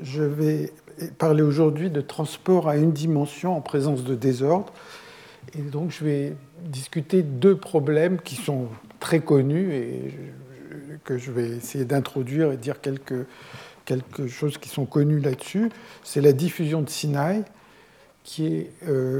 Je vais parler aujourd'hui de transport à une dimension en présence de désordre. Et donc, je vais discuter deux problèmes qui sont très connus et que je vais essayer d'introduire et dire quelque chose qui sont connus là-dessus. C'est la diffusion de Sinaï, qui est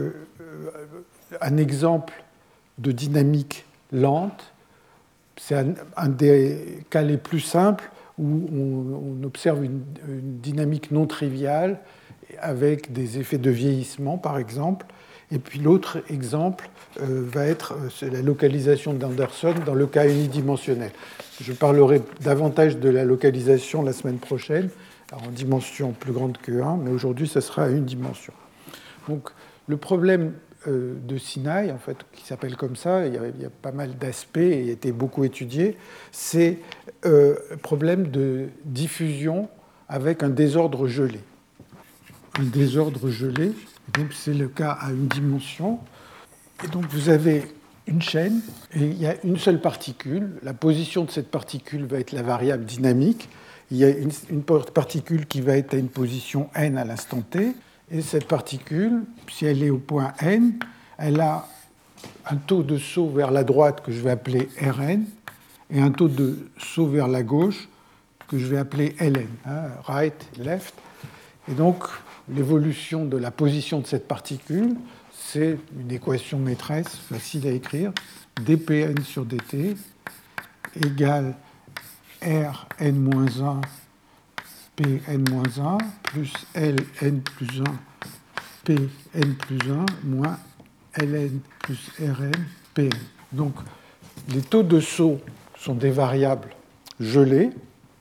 un exemple de dynamique lente. C'est un des cas les plus simples où on observe une dynamique non triviale avec des effets de vieillissement, par exemple. Et puis l'autre exemple va être la localisation d'Anderson dans le cas unidimensionnel. Je parlerai davantage de la localisation la semaine prochaine, en dimension plus grande que 1, mais aujourd'hui, ça sera à une dimension. Donc, le problème de Sinaï, en fait, qui s'appelle comme ça, il y a pas mal d'aspects et il a été beaucoup étudié, c'est le problème de diffusion avec un désordre gelé. Un désordre gelé, donc c'est le cas à une dimension. Et donc vous avez une chaîne et il y a une seule particule. La position de cette particule va être la variable dynamique. Il y a une particule qui va être à une position n à l'instant t. Et cette particule, si elle est au point n, elle a un taux de saut vers la droite que je vais appeler Rn et un taux de saut vers la gauche que je vais appeler Ln, right, left. Et donc, l'évolution de la position de cette particule, c'est une équation maîtresse facile à écrire, dPn sur dt égale Rn-1 Pn-1 plus Ln plus 1 Pn plus 1 moins Ln plus Rn Pn. Donc, les taux de saut sont des variables gelées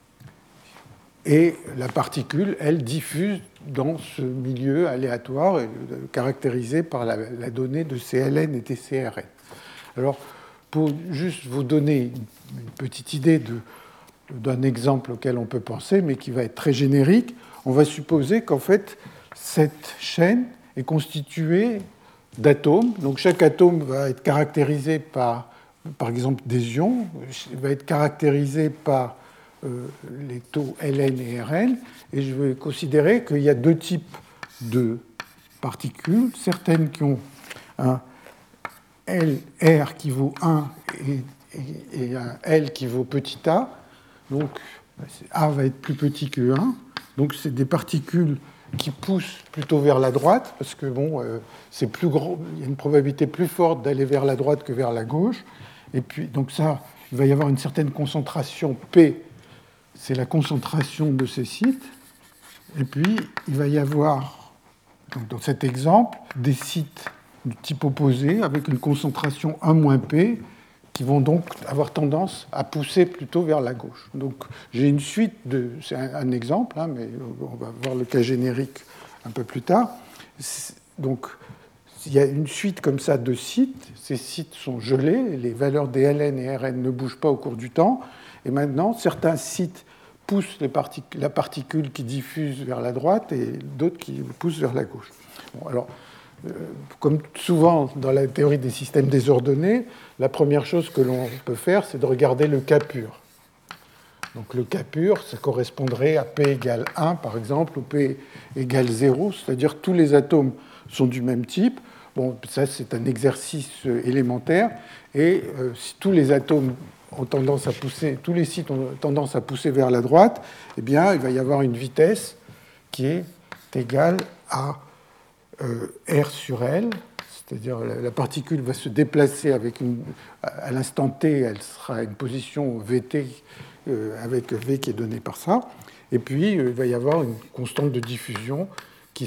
et la particule, elle, diffuse dans ce milieu aléatoire caractérisé par la donnée de Cln et Tcrn. Alors, pour juste vous donner une petite idée d'un exemple auquel on peut penser, mais qui va être très générique, on va supposer qu'en fait, cette chaîne est constituée d'atomes. Donc chaque atome va être caractérisé par exemple, des ions, va être caractérisé par les taux Ln et Rn, et je vais considérer qu'il y a deux types de particules, certaines qui ont un Lr qui vaut 1 et un L qui vaut petit a. Donc, A va être plus petit que 1. Donc, c'est des particules qui poussent plutôt vers la droite, parce que bon, c'est plus gros, il y a une probabilité plus forte d'aller vers la droite que vers la gauche. Et puis, donc ça, il va y avoir une certaine concentration P, c'est la concentration de ces sites. Et puis, il va y avoir, donc dans cet exemple, des sites du type opposé avec une concentration 1 P, qui vont donc avoir tendance à pousser plutôt vers la gauche. Donc j'ai une suite de... C'est un exemple, mais on va voir le cas générique un peu plus tard. Donc il y a une suite comme ça de sites. Ces sites sont gelés, les valeurs des Ln et Rn ne bougent pas au cours du temps. Et maintenant, certains sites poussent la particule qui diffuse vers la droite et d'autres qui poussent vers la gauche. Bon, alors, comme souvent dans la théorie des systèmes désordonnés, la première chose que l'on peut faire, c'est de regarder le cas pur. Donc le cas pur, ça correspondrait à P égale 1, par exemple, ou P égale 0, c'est-à-dire tous les atomes sont du même type. Bon, ça, c'est un exercice élémentaire. Et si tous les atomes ont tendance à pousser, tous les sites ont tendance à pousser vers la droite, eh bien, il va y avoir une vitesse qui est égale à R sur L, c'est-à-dire la particule va se déplacer à l'instant t, elle sera à une position Vt avec V qui est donnée par ça, et puis il va y avoir une constante de diffusion qui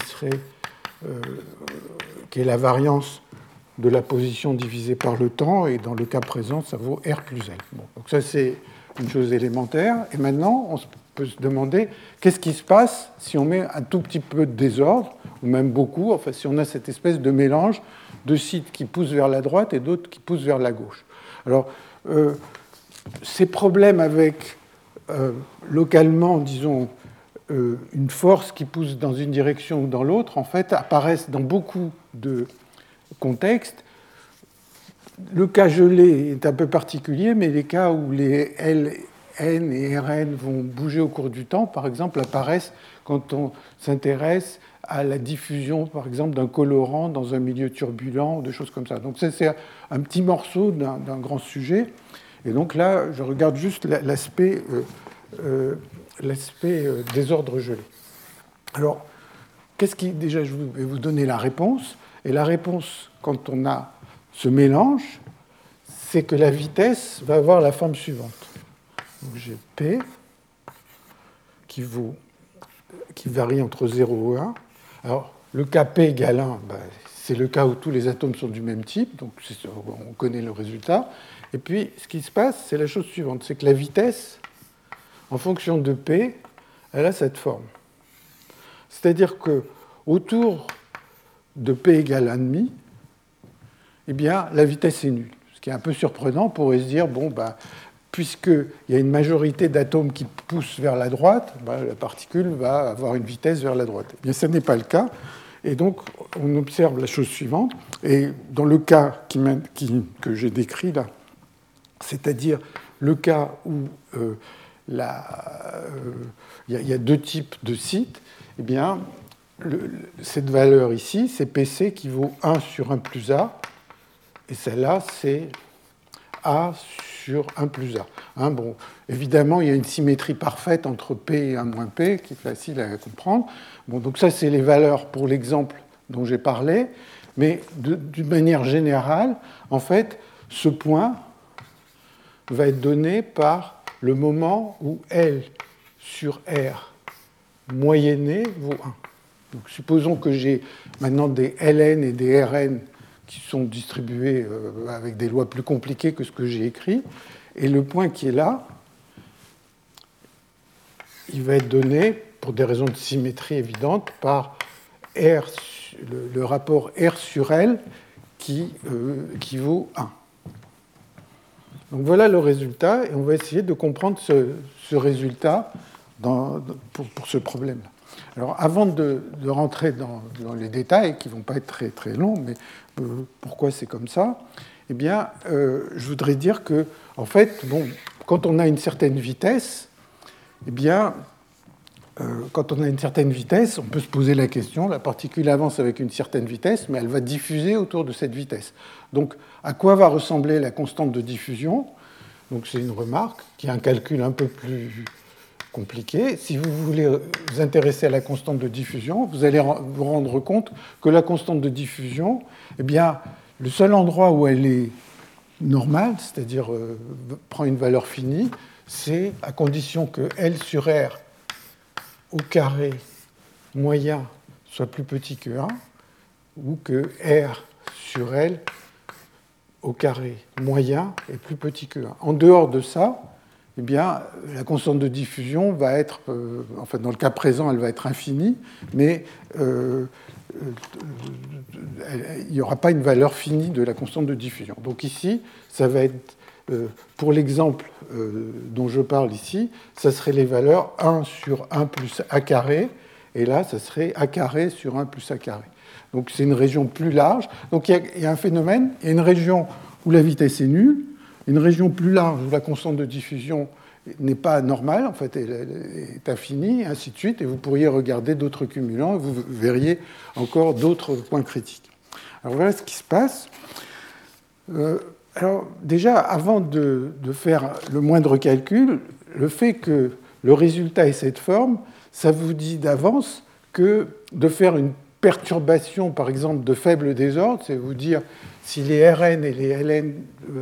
est la variance de la position divisée par le temps, et dans le cas présent, ça vaut R plus L. Bon, donc ça, c'est une chose élémentaire, et maintenant, on peut se demander qu'est-ce qui se passe si on met un tout petit peu de désordre, ou même beaucoup, enfin si on a cette espèce de mélange de sites qui poussent vers la droite et d'autres qui poussent vers la gauche. Alors, ces problèmes avec, localement, disons, une force qui pousse dans une direction ou dans l'autre, en fait, apparaissent dans beaucoup de contextes. Le cas gelé est un peu particulier, mais les cas où les L N et Rn vont bouger au cours du temps, par exemple, apparaissent quand on s'intéresse à la diffusion, par exemple, d'un colorant dans un milieu turbulent, ou des choses comme ça. Donc c'est un petit morceau d'un grand sujet. Et donc là, je regarde juste l'aspect désordre gelé. Alors, déjà, je vais vous donner la réponse. Et la réponse, quand on a ce mélange, c'est que la vitesse va avoir la forme suivante. Donc j'ai P qui varie entre 0 et 1. Alors, le cas P égale 1, c'est le cas où tous les atomes sont du même type, donc on connaît le résultat. Et puis, ce qui se passe, c'est la chose suivante, c'est que la vitesse, en fonction de P, elle a cette forme. C'est-à-dire qu'autour de P égale 1,5, eh bien, la vitesse est nulle. Ce qui est un peu surprenant, on pourrait se dire, puisqu'il y a une majorité d'atomes qui poussent vers la droite, la particule va avoir une vitesse vers la droite. Eh bien, ce n'est pas le cas. Et donc, on observe la chose suivante. Et dans le cas que j'ai décrit là, c'est-à-dire le cas où il y a deux types de sites, eh bien, cette valeur ici, c'est PC qui vaut 1 sur 1 plus A, et celle-là, c'est A sur 1 plus A. Évidemment, il y a une symétrie parfaite entre P et 1 moins P, qui est facile à comprendre. Donc ça, c'est les valeurs pour l'exemple dont j'ai parlé, mais d'une manière générale, en fait, ce point va être donné par le moment où L sur R moyenné vaut 1. Donc, supposons que j'ai maintenant des Ln et des Rn qui sont distribués avec des lois plus compliquées que ce que j'ai écrit. Et le point qui est là, il va être donné, pour des raisons de symétrie évidentes, par R, le rapport R sur L qui vaut 1. Donc voilà le résultat, et on va essayer de comprendre ce résultat pour ce problème-là. Alors, avant de rentrer dans les détails, qui ne vont pas être très, très longs, mais pourquoi c'est comme ça, eh bien, je voudrais dire que, en fait, quand on a une certaine vitesse, eh bien, quand on a une certaine vitesse, on peut se poser la question, la particule avance avec une certaine vitesse, mais elle va diffuser autour de cette vitesse. Donc, à quoi va ressembler la constante de diffusion? Donc, c'est une remarque qui est un calcul un peu plus compliqué. Si vous voulez vous intéresser à la constante de diffusion, vous allez vous rendre compte que la constante de diffusion, eh bien, le seul endroit où elle est normale, c'est-à-dire prend une valeur finie, c'est à condition que L sur R au carré moyen soit plus petit que 1, ou que R sur L au carré moyen est plus petit que 1. En dehors de ça, eh bien, la constante de diffusion va être, enfin dans le cas présent, elle va être infinie, mais il n'y aura pas une valeur finie de la constante de diffusion. Donc ici, ça va être, pour l'exemple dont je parle ici, ça serait les valeurs 1 sur 1 plus A carré, et là, ça serait A carré sur 1 plus A carré. Donc c'est une région plus large. Donc il y a un phénomène, il y a une région où la vitesse est nulle, une région plus large où la constante de diffusion n'est pas normale, en fait, elle est infinie, et ainsi de suite, et vous pourriez regarder d'autres cumulants, et vous verriez encore d'autres points critiques. Alors voilà ce qui se passe. Alors déjà, avant de faire le moindre calcul, le fait que le résultat ait cette forme, ça vous dit d'avance que de faire une perturbation, par exemple, de faible désordre, c'est vous dire si les Rn et les Ln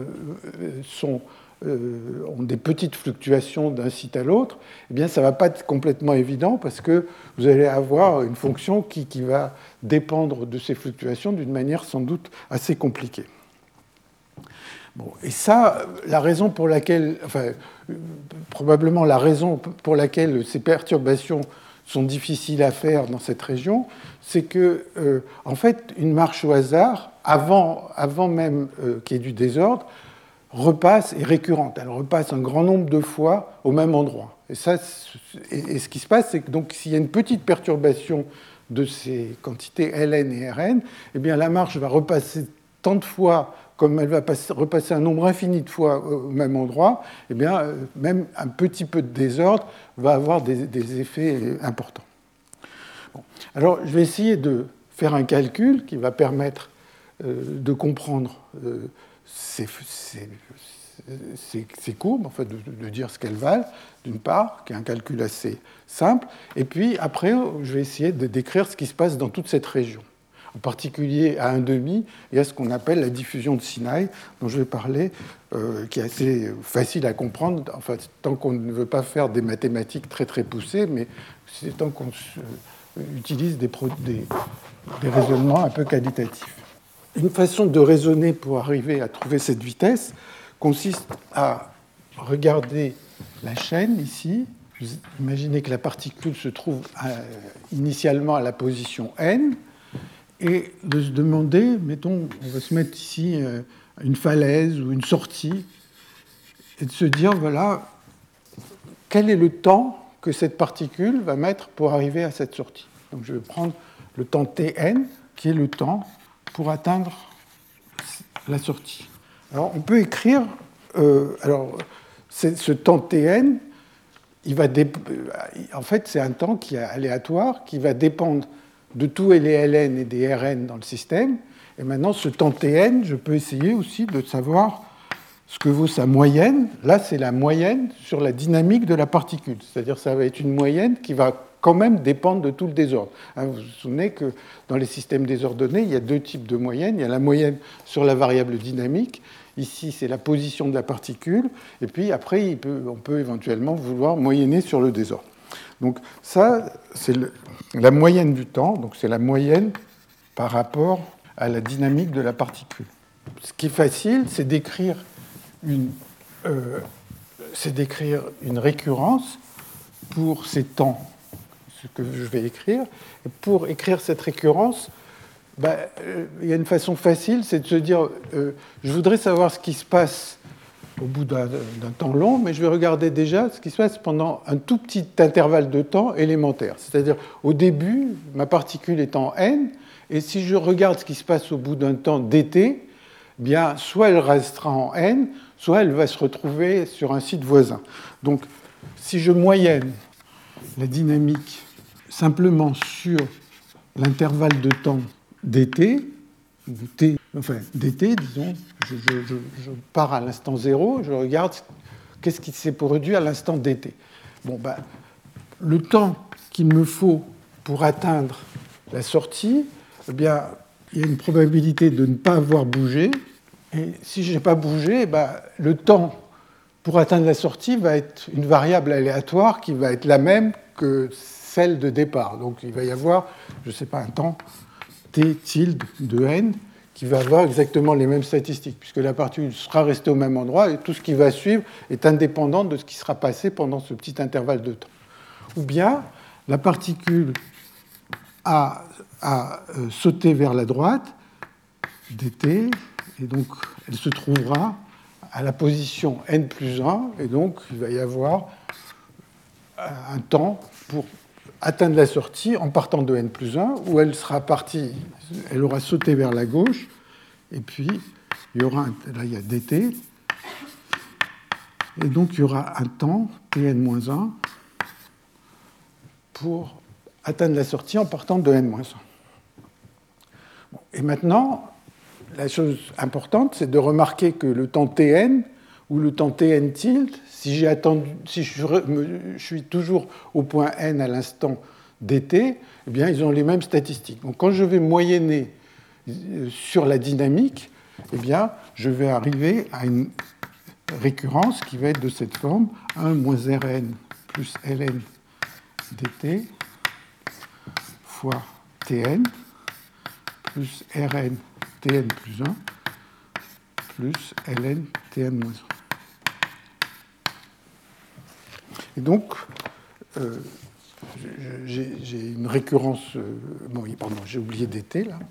ont des petites fluctuations d'un site à l'autre, eh bien, ça ne va pas être complètement évident parce que vous allez avoir une fonction qui va dépendre de ces fluctuations d'une manière sans doute assez compliquée. Bon, et ça, la raison pour laquelle, enfin, probablement la raison pour laquelle ces perturbations sont difficiles à faire dans cette région, c'est que, en fait, une marche au hasard, avant même qu'il y ait du désordre, repasse est récurrente. Elle repasse un grand nombre de fois au même endroit. Et ce qui se passe, c'est que donc, s'il y a une petite perturbation de ces quantités Ln et Rn, eh bien, la marche va repasser tant de fois comme elle va repasser un nombre infini de fois au même endroit, eh bien, même un petit peu de désordre va avoir des effets importants. Bon. Alors, je vais essayer de faire un calcul qui va permettre de comprendre ces courbes, en fait, de dire ce qu'elles valent, d'une part, qui est un calcul assez simple, et puis après, je vais essayer de décrire ce qui se passe dans toute cette région, en particulier à 1,5 et à ce qu'on appelle la diffusion de Sinaï, dont je vais parler, qui est assez facile à comprendre, enfin, tant qu'on ne veut pas faire des mathématiques très très poussées, mais c'est tant qu'on utilise des raisonnements un peu qualitatifs. Une façon de raisonner pour arriver à trouver cette vitesse consiste à regarder la chaîne ici. Vous imaginez que la particule se trouve initialement à la position n, et de se demander, mettons, on va se mettre ici une falaise ou une sortie, et de se dire, voilà, quel est le temps que cette particule va mettre pour arriver à cette sortie. Donc je vais prendre le temps Tn, qui est le temps pour atteindre la sortie. Alors on peut écrire, ce temps Tn, en fait c'est un temps qui est aléatoire, qui va dépendre de tous les ln et des rn dans le système. Et maintenant ce temps Tn, je peux essayer aussi de savoir ce que vaut sa moyenne. Là c'est la moyenne sur la dynamique de la particule, c'est-à-dire ça va être une moyenne qui va quand même dépendre de tout le désordre. Vous vous souvenez que dans les systèmes désordonnés, il y a deux types de moyennes. Il y a la moyenne sur la variable dynamique. Ici, c'est la position de la particule. Et puis après, on peut éventuellement vouloir moyenner sur le désordre. Donc ça, c'est la moyenne du temps. Donc c'est la moyenne par rapport à la dynamique de la particule. Ce qui est facile, c'est d'écrire une récurrence pour ces temps, ce que je vais écrire. Et pour écrire cette récurrence, il y a une façon facile, c'est de se dire, je voudrais savoir ce qui se passe au bout d'un temps long, mais je vais regarder déjà ce qui se passe pendant un tout petit intervalle de temps élémentaire. C'est-à-dire, au début, ma particule est en n, et si je regarde ce qui se passe au bout d'un temps dt, bien, soit elle restera en n, soit elle va se retrouver sur un site voisin. Donc, si je moyenne la dynamique simplement sur l'intervalle de temps dt, dt, disons, je pars à l'instant 0, je regarde qu'est-ce qui s'est produit à l'instant dt. Bon, le temps qu'il me faut pour atteindre la sortie, eh bien, il y a une probabilité de ne pas avoir bougé, et si je n'ai pas bougé, le temps pour atteindre la sortie va être une variable aléatoire qui va être la même que celle de départ. Donc il va y avoir, je ne sais pas, un temps t tilde de n qui va avoir exactement les mêmes statistiques, puisque la particule sera restée au même endroit et tout ce qui va suivre est indépendant de ce qui sera passé pendant ce petit intervalle de temps. Ou bien la particule a sauté vers la droite, dt, et donc elle se trouvera à la position n plus 1, et donc il va y avoir un temps pour atteindre la sortie en partant de n plus 1, où elle sera partie, elle aura sauté vers la gauche, et puis il y aura, là il y a dt, et donc il y aura un temps, tn-1, pour atteindre la sortie en partant de n-1. Bon, et maintenant, la chose importante, c'est de remarquer que le temps tn, ou le temps tn tilde, si je suis toujours au point n à l'instant dt, eh bien, ils ont les mêmes statistiques. Donc, quand je vais moyenner sur la dynamique, eh bien, je vais arriver à une récurrence qui va être de cette forme, 1 moins Rn plus Ln dt fois Tn plus Rn Tn plus 1 plus Ln Tn moins 1. Et donc, j'ai une récurrence... j'ai oublié dt, là.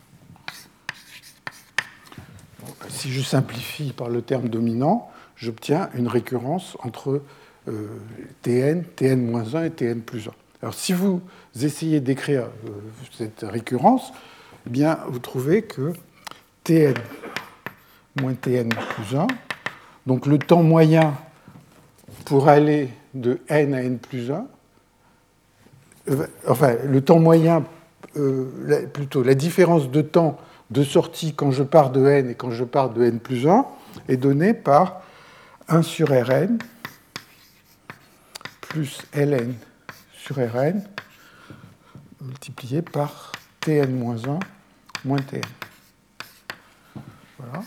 Si je simplifie par le terme dominant, j'obtiens une récurrence entre Tn, Tn-1 et Tn plus 1. Alors, si vous essayez d'écrire cette récurrence, eh bien, vous trouvez que Tn moins Tn plus 1. Donc le temps moyen pour aller de n à n plus 1, enfin le temps moyen, plutôt la différence de temps de sortie quand je pars de n et quand je pars de n plus 1 est donnée par 1 sur Rn plus ln sur Rn multiplié par Tn-1 moins Tn. Voilà.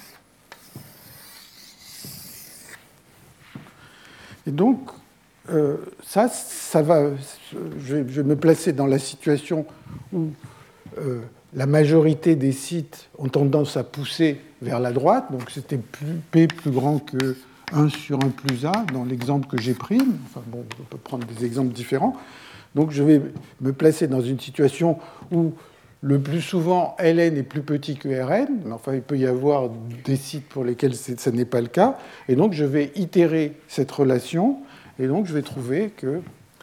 Et donc, ça va. Je vais me placer dans la situation où la majorité des sites ont tendance à pousser vers la droite. Donc, c'était P plus grand que 1 sur 1 plus A dans l'exemple que j'ai pris. Enfin, bon, on peut prendre des exemples différents. Donc, je vais me placer dans une situation où le plus souvent, Ln est plus petit que Rn, mais enfin, il peut y avoir des sites pour lesquels ce n'est pas le cas. Et donc, je vais itérer cette relation, et donc je vais trouver que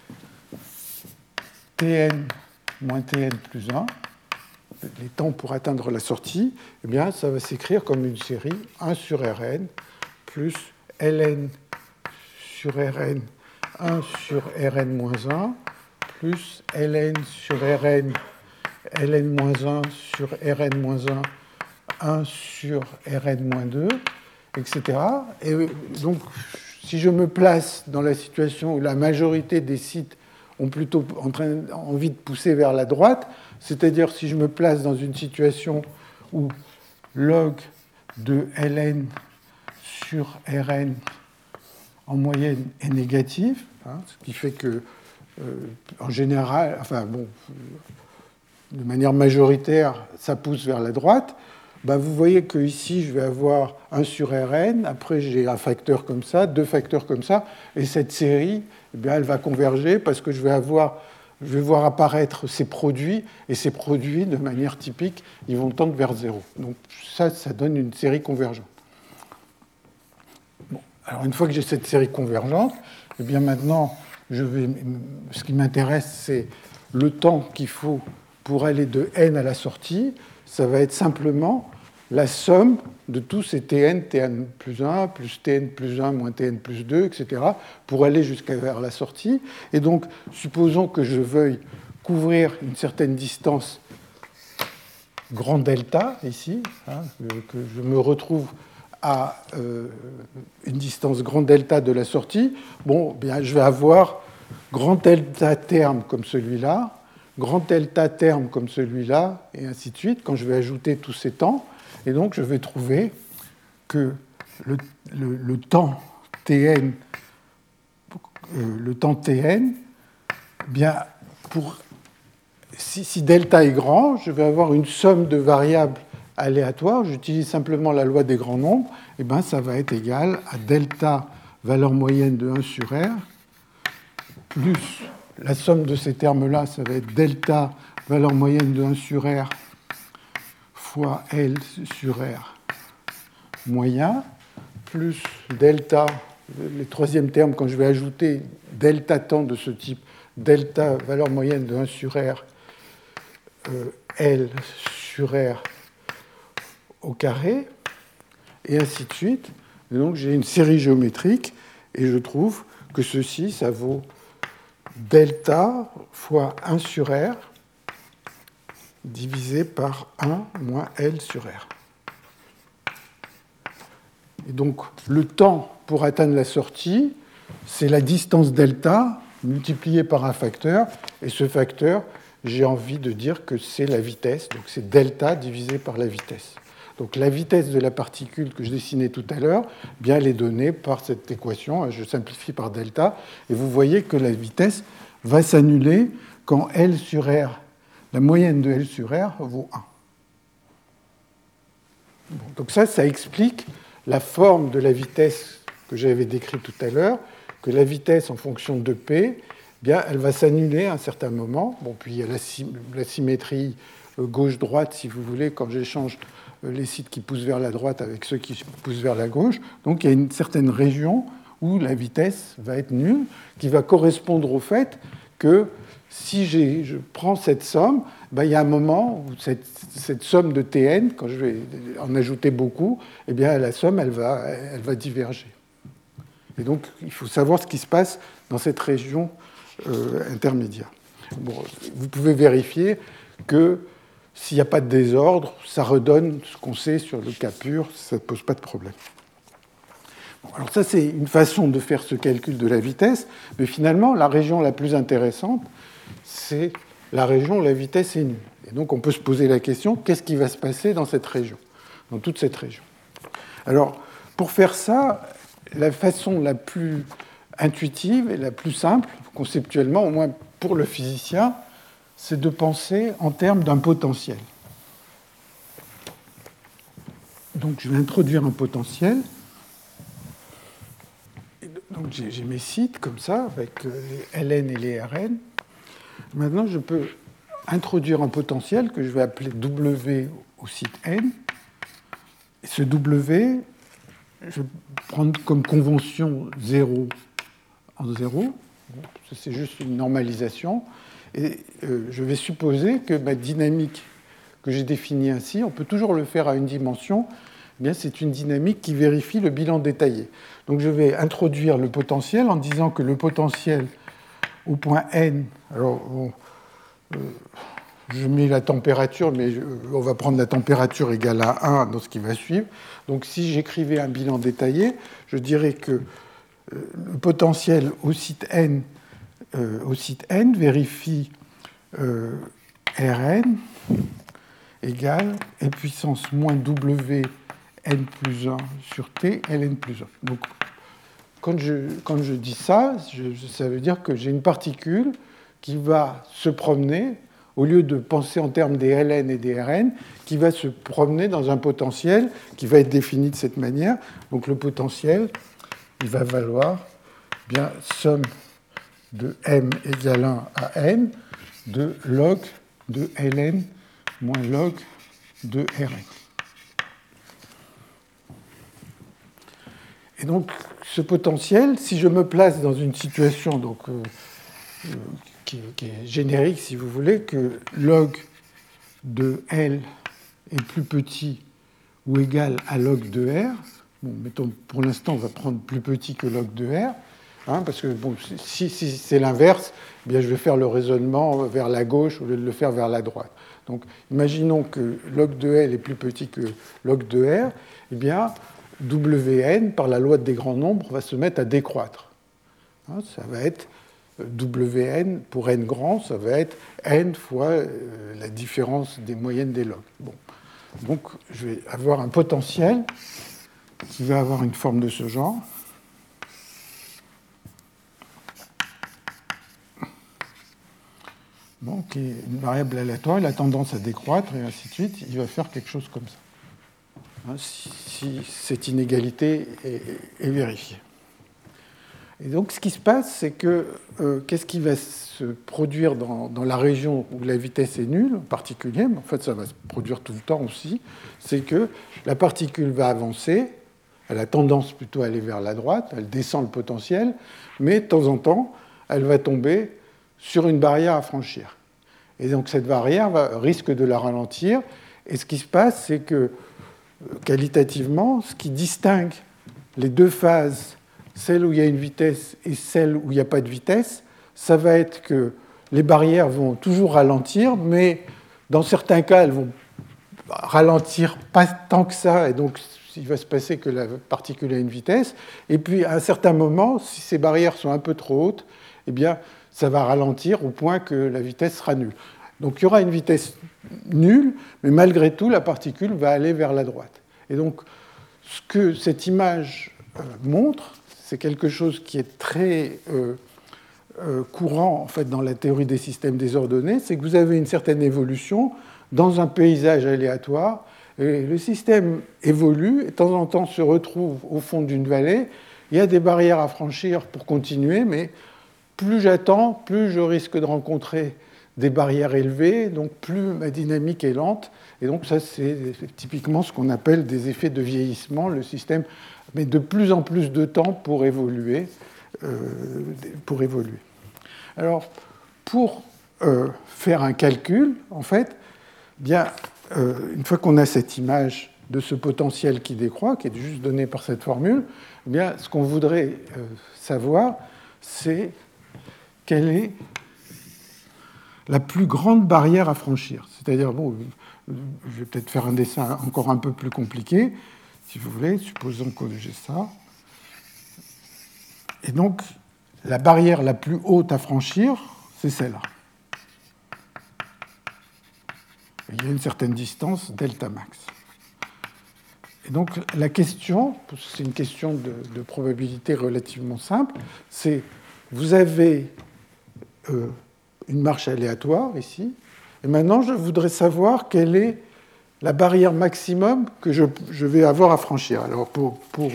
Tn moins Tn plus 1, les temps pour atteindre la sortie, eh bien, ça va s'écrire comme une série 1 sur Rn plus Ln sur Rn 1 sur Rn moins 1 plus Ln sur Rn ln-1 sur Rn-1, 1 sur Rn-2, etc. Et donc, si je me place dans la situation où la majorité des sites ont plutôt envie de pousser vers la droite, c'est-à-dire si je me place dans une situation où log de ln sur Rn en moyenne est négatif, hein, ce qui fait que, en général, enfin bon, de manière majoritaire, ça pousse vers la droite, ben vous voyez qu'ici, je vais avoir 1 sur Rn, après j'ai un facteur comme ça, 2 facteurs comme ça, et cette série, eh bien, elle va converger parce que je vais voir apparaître ces produits, et ces produits, de manière typique, ils vont tendre vers 0. Donc ça donne une série convergente. Bon, alors une fois que j'ai cette série convergente, eh bien maintenant, ce qui m'intéresse, c'est le temps qu'il faut pour aller de n à la sortie. Ça va être simplement la somme de tous ces Tn, Tn plus 1, plus Tn plus 1, moins Tn plus 2, etc., pour aller jusqu'à vers la sortie. Et donc, supposons que je veuille couvrir une certaine distance grand delta, ici, hein, que je me retrouve à une distance grand delta de la sortie. Bon, bien, je vais avoir grand delta terme comme celui-là, grand delta terme comme celui-là, et ainsi de suite, quand je vais ajouter tous ces temps. Et donc, je vais trouver que le temps Tn, bien, si delta est grand, je vais avoir une somme de variables aléatoires. J'utilise simplement la loi des grands nombres. Et bien, ça va être égal à delta, valeur moyenne de 1 sur R, plus la somme de ces termes-là, ça va être delta, valeur moyenne de 1 sur R, fois L sur R moyen, plus delta, les troisièmes termes, quand je vais ajouter delta temps de ce type, delta, valeur moyenne de 1 sur R, L sur R au carré, et ainsi de suite. Et donc j'ai une série géométrique, et je trouve que ceci, ça vaut delta fois 1 sur R divisé par 1 moins L sur R. Et donc, le temps pour atteindre la sortie, c'est la distance delta multipliée par un facteur. Et ce facteur, j'ai envie de dire que c'est la vitesse. Donc, c'est delta divisé par la vitesse. Donc, la vitesse de la particule que je dessinais tout à l'heure, bien, elle est donnée par cette équation. Je simplifie par delta. Et vous voyez que la vitesse va s'annuler quand L sur R, la moyenne de L sur R vaut 1. Bon, donc ça explique la forme de la vitesse que j'avais décrite tout à l'heure, que la vitesse en fonction de P, bien, elle va s'annuler à un certain moment. Bon, puis il y a la symétrie gauche-droite, si vous voulez, quand j'échange les sites qui poussent vers la droite avec ceux qui poussent vers la gauche. Donc il y a une certaine région où la vitesse va être nulle, qui va correspondre au fait que si je prends cette somme, ben, il y a un moment où cette somme de Tn, quand je vais en ajouter beaucoup, eh bien, la somme, elle va diverger. Et donc, il faut savoir ce qui se passe dans cette région intermédiaire. Bon, vous pouvez vérifier que s'il n'y a pas de désordre, ça redonne ce qu'on sait sur le cas pur, ça ne pose pas de problème. Bon, alors ça, c'est une façon de faire ce calcul de la vitesse, mais finalement, la région la plus intéressante, c'est la région où la vitesse est nulle. Et donc, on peut se poser la question, qu'est-ce qui va se passer dans cette région, dans toute cette région? Alors, pour faire ça, la façon la plus intuitive et la plus simple, conceptuellement, au moins pour le physicien, c'est de penser en termes d'un potentiel. Donc, je vais introduire un potentiel. Donc, j'ai mes sites comme ça, avec les Ln et les Rn. Maintenant, je peux introduire un potentiel que je vais appeler W au site N. Et ce W, je vais prendre comme convention 0 en 0. C'est juste une normalisation. Et je vais supposer que ma dynamique que j'ai définie ainsi, on peut toujours le faire à une dimension, eh bien, c'est une dynamique qui vérifie le bilan détaillé. Donc je vais introduire le potentiel en disant que le potentiel au point N, alors bon, je mets la température, mais on va prendre la température égale à 1 dans ce qui va suivre. Donc si j'écrivais un bilan détaillé, je dirais que le potentiel au site N vérifie Rn égale E puissance moins W n plus 1 sur T ln plus 1. Donc, quand je dis ça, ça veut dire que j'ai une particule qui va se promener, au lieu de penser en termes des Ln et des Rn, qui va se promener dans un potentiel qui va être défini de cette manière. Donc le potentiel, il va valoir bien somme de m égale 1 à n de log de Ln moins log de Rn. Et donc, ce potentiel, si je me place dans une situation donc, qui est générique, si vous voulez, que log de L est plus petit ou égal à log de R, bon, mettons, pour l'instant, on va prendre plus petit que log de R, hein, parce que bon, si c'est l'inverse, eh bien, je vais faire le raisonnement vers la gauche au lieu de le faire vers la droite. Donc, imaginons que log de L est plus petit que log de R, eh bien, Wn, par la loi des grands nombres, va se mettre à décroître. Hein, ça va être Wn, pour n grand, ça va être n fois la différence des moyennes des logs. Bon. Donc, je vais avoir un potentiel qui va avoir une forme de ce genre. Bon, qui est une variable aléatoire, il a tendance à décroître, et ainsi de suite. Il va faire quelque chose comme ça. Hein, si cette inégalité est vérifiée. Et donc, ce qui se passe, c'est que qu'est-ce qui va se produire dans la région où la vitesse est nulle, en particulier, mais en fait, ça va se produire tout le temps aussi, c'est que la particule va avancer, elle a tendance plutôt à aller vers la droite, elle descend le potentiel, mais de temps en temps, elle va tomber sur une barrière à franchir. Et donc, cette barrière risque de la ralentir, et ce qui se passe, c'est que, qualitativement, ce qui distingue les deux phases, celle où il y a une vitesse et celle où il n'y a pas de vitesse, ça va être que les barrières vont toujours ralentir, mais dans certains cas, elles vont ralentir pas tant que ça, et donc il va se passer que la particule a une vitesse. Et puis, à un certain moment, si ces barrières sont un peu trop hautes, eh bien, ça va ralentir au point que la vitesse sera nulle. Donc, il y aura une vitesse nulle, mais malgré tout, la particule va aller vers la droite. Et donc, ce que cette image montre, c'est quelque chose qui est très courant en fait, dans la théorie des systèmes désordonnés, c'est que vous avez une certaine évolution dans un paysage aléatoire, et le système évolue, et de temps en temps se retrouve au fond d'une vallée, il y a des barrières à franchir pour continuer, mais plus j'attends, plus je risque de rencontrer des barrières élevées, donc plus ma dynamique est lente, et donc ça c'est typiquement ce qu'on appelle des effets de vieillissement, le système met de plus en plus de temps pour évoluer. Alors, pour faire un calcul, en fait, bien, une fois qu'on a cette image de ce potentiel qui décroît, qui est juste donné par cette formule, eh bien, ce qu'on voudrait savoir, c'est quelle est la plus grande barrière à franchir. C'est-à-dire, bon, je vais peut-être faire un dessin encore un peu plus compliqué, si vous voulez, supposons que j'ai ça. Et donc, la barrière la plus haute à franchir, c'est celle-là. Il y a une certaine distance, delta max. Et donc, la question, c'est une question de probabilité relativement simple, c'est, vous avez une marche aléatoire ici, et maintenant, je voudrais savoir quelle est la barrière maximum que je vais avoir à franchir. Alors, pour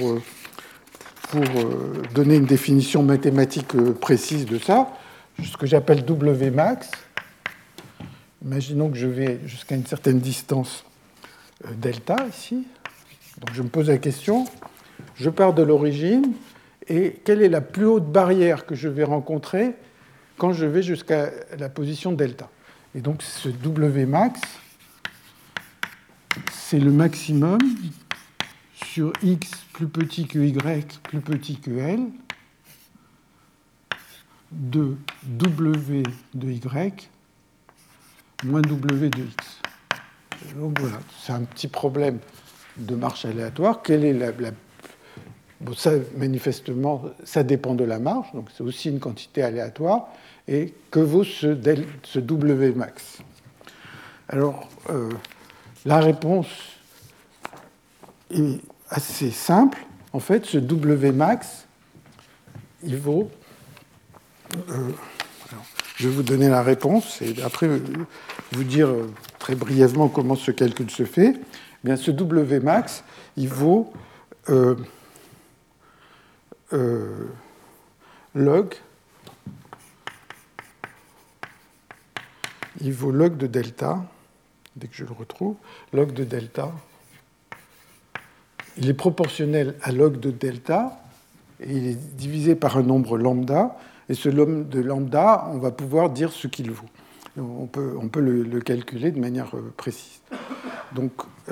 donner une définition mathématique précise de ça, ce que j'appelle W max, imaginons que je vais jusqu'à une certaine distance delta ici. Donc je me pose la question, je pars de l'origine, et quelle est la plus haute barrière que je vais rencontrer quand je vais jusqu'à la position delta. Et donc ce W max, c'est le maximum sur x plus petit que y plus petit que l de w de y moins w de x. Donc voilà, c'est un petit problème de marche aléatoire. Quelle est bon, ça, manifestement, ça dépend de la marche, donc c'est aussi une quantité aléatoire. Et que vaut ce W max? Alors, la réponse est assez simple. En fait, ce W max, il vaut... je vais vous donner la réponse et après vous dire très brièvement comment ce calcul se fait. Eh bien, ce W max, il vaut log de delta, dès que je le retrouve, log de delta. Il est proportionnel à log de delta et il est divisé par un nombre lambda. Et ce nombre de lambda, on va pouvoir dire ce qu'il vaut. On peut le calculer de manière précise. Donc,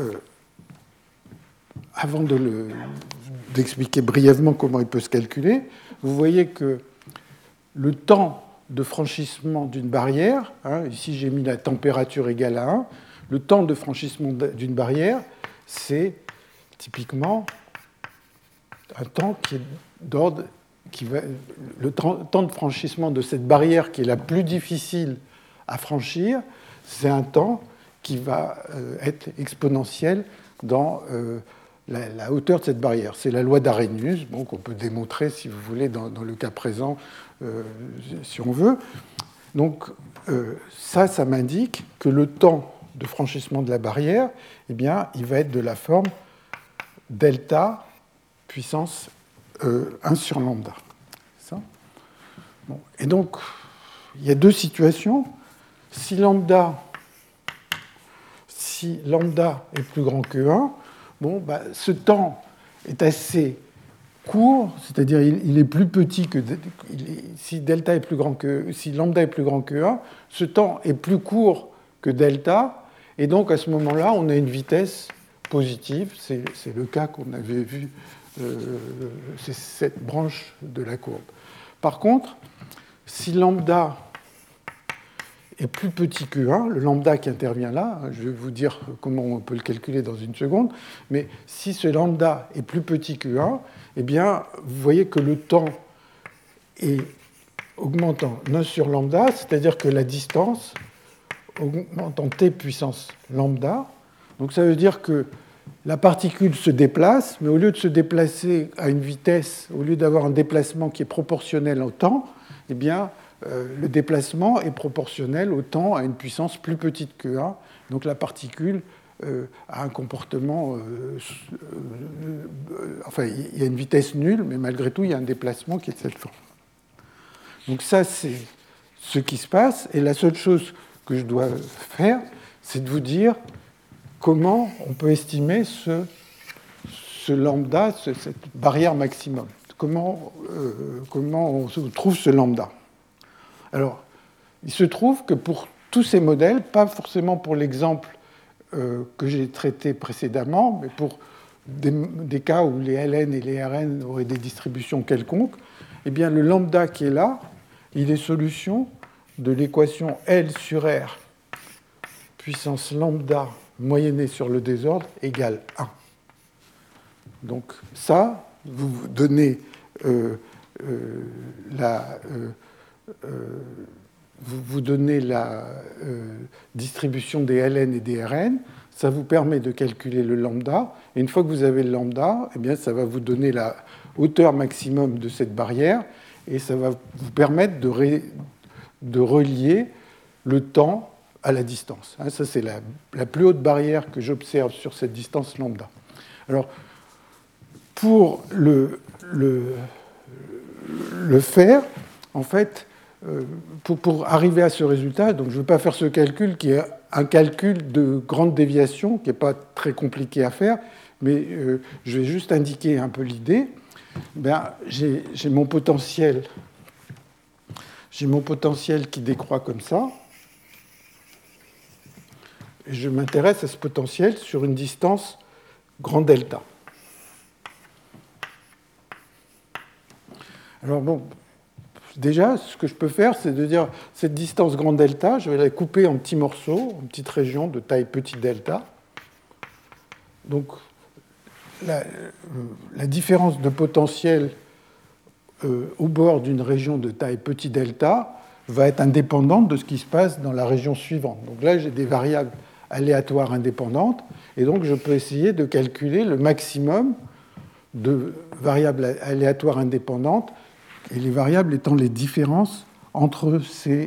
avant d'expliquer brièvement comment il peut se calculer, vous voyez que le temps de franchissement d'une barrière, ici j'ai mis la température égale à 1, le temps de franchissement d'une barrière, c'est typiquement un temps qui est d'ordre le temps de franchissement de cette barrière qui est la plus difficile à franchir, c'est un temps qui va être exponentiel dans la hauteur de cette barrière. C'est la loi d'Arrhenius, bon, qu'on peut démontrer, si vous voulez, dans le cas présent, si on veut. Donc, ça m'indique que le temps de franchissement de la barrière, eh bien, il va être de la forme delta puissance 1 sur lambda. Ça. Bon. Et donc, il y a deux situations. Si lambda est plus grand que 1, bon, bah, ce temps est assez court, c'est-à-dire il est plus petit que... Si lambda est plus grand que 1, ce temps est plus court que delta, et donc à ce moment-là, on a une vitesse positive. C'est le cas qu'on avait vu, c'est cette branche de la courbe. Par contre, si lambda est plus petit que 1, le lambda qui intervient là, je vais vous dire comment on peut le calculer dans une seconde, mais si ce lambda est plus petit que 1, eh bien, vous voyez que le temps est augmentant 1 sur lambda, c'est-à-dire que la distance augmente en t puissance lambda. Donc ça veut dire que la particule se déplace, mais au lieu de se déplacer à une vitesse, au lieu d'avoir un déplacement qui est proportionnel au temps, eh bien, le déplacement est proportionnel au temps à une puissance plus petite que 1. Donc la particule a un comportement... enfin, il y a une vitesse nulle, mais malgré tout, il y a un déplacement qui est de cette forme. Donc ça, c'est ce qui se passe. Et la seule chose que je dois faire, c'est de vous dire comment on peut estimer ce lambda, cette barrière maximum. Comment on trouve ce lambda. Alors, il se trouve que pour tous ces modèles, pas forcément pour l'exemple que j'ai traité précédemment, mais pour des cas où les Ln et les Rn auraient des distributions quelconques, eh bien, le lambda qui est là, il est solution de l'équation L sur R puissance lambda moyennée sur le désordre égale 1. Donc ça, vous donnez vous donnez la distribution des Ln et des Rn, ça vous permet de calculer le lambda, et une fois que vous avez le lambda, eh bien, ça va vous donner la hauteur maximum de cette barrière, et ça va vous permettre de relier le temps à la distance. Ça, c'est la plus haute barrière que j'observe sur cette distance lambda. Alors, pour le faire, en fait, pour arriver à ce résultat, donc je ne veux pas faire ce calcul qui est un calcul de grande déviation, qui n'est pas très compliqué à faire, mais je vais juste indiquer un peu l'idée. J'ai mon potentiel qui décroît comme ça, et je m'intéresse à ce potentiel sur une distance grand delta. Alors bon, déjà, ce que je peux faire, c'est de dire cette distance grand delta, je vais la couper en petits morceaux, en petites régions de taille petit delta. Donc, la différence de potentiel au bord d'une région de taille petit delta va être indépendante de ce qui se passe dans la région suivante. Donc là, j'ai des variables aléatoires indépendantes, et donc je peux essayer de calculer le maximum de variables aléatoires indépendantes, et les variables étant les différences entre ce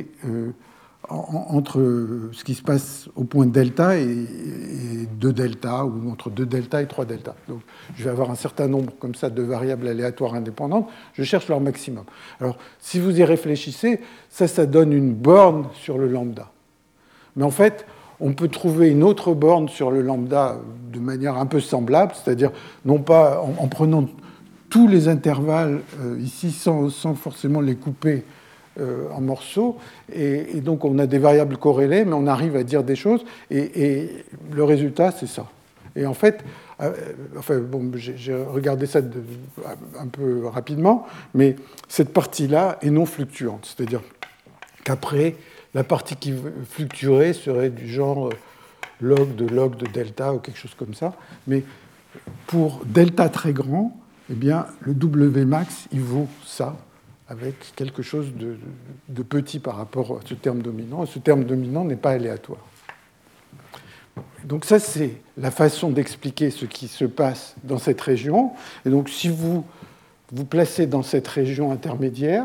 qui se passe au point delta et 2 delta, ou entre 2 delta et 3 delta. Donc, je vais avoir un certain nombre comme ça de variables aléatoires indépendantes. Je cherche leur maximum. Alors, si vous y réfléchissez, ça donne une borne sur le lambda. Mais en fait, on peut trouver une autre borne sur le lambda de manière un peu semblable, c'est-à-dire non pas en prenant tous les intervalles ici sans forcément les couper en morceaux, et donc on a des variables corrélées, mais on arrive à dire des choses, et le résultat, c'est ça. Et en fait, j'ai regardé ça un peu rapidement, mais cette partie-là est non fluctuante, c'est-à-dire qu'après, la partie qui fluctuerait serait du genre log de delta ou quelque chose comme ça, mais pour delta très grand, eh bien, le Wmax, il vaut ça, avec quelque chose de petit par rapport à ce terme dominant. Et ce terme dominant n'est pas aléatoire. Donc ça, c'est la façon d'expliquer ce qui se passe dans cette région. Et donc, si vous vous placez dans cette région intermédiaire,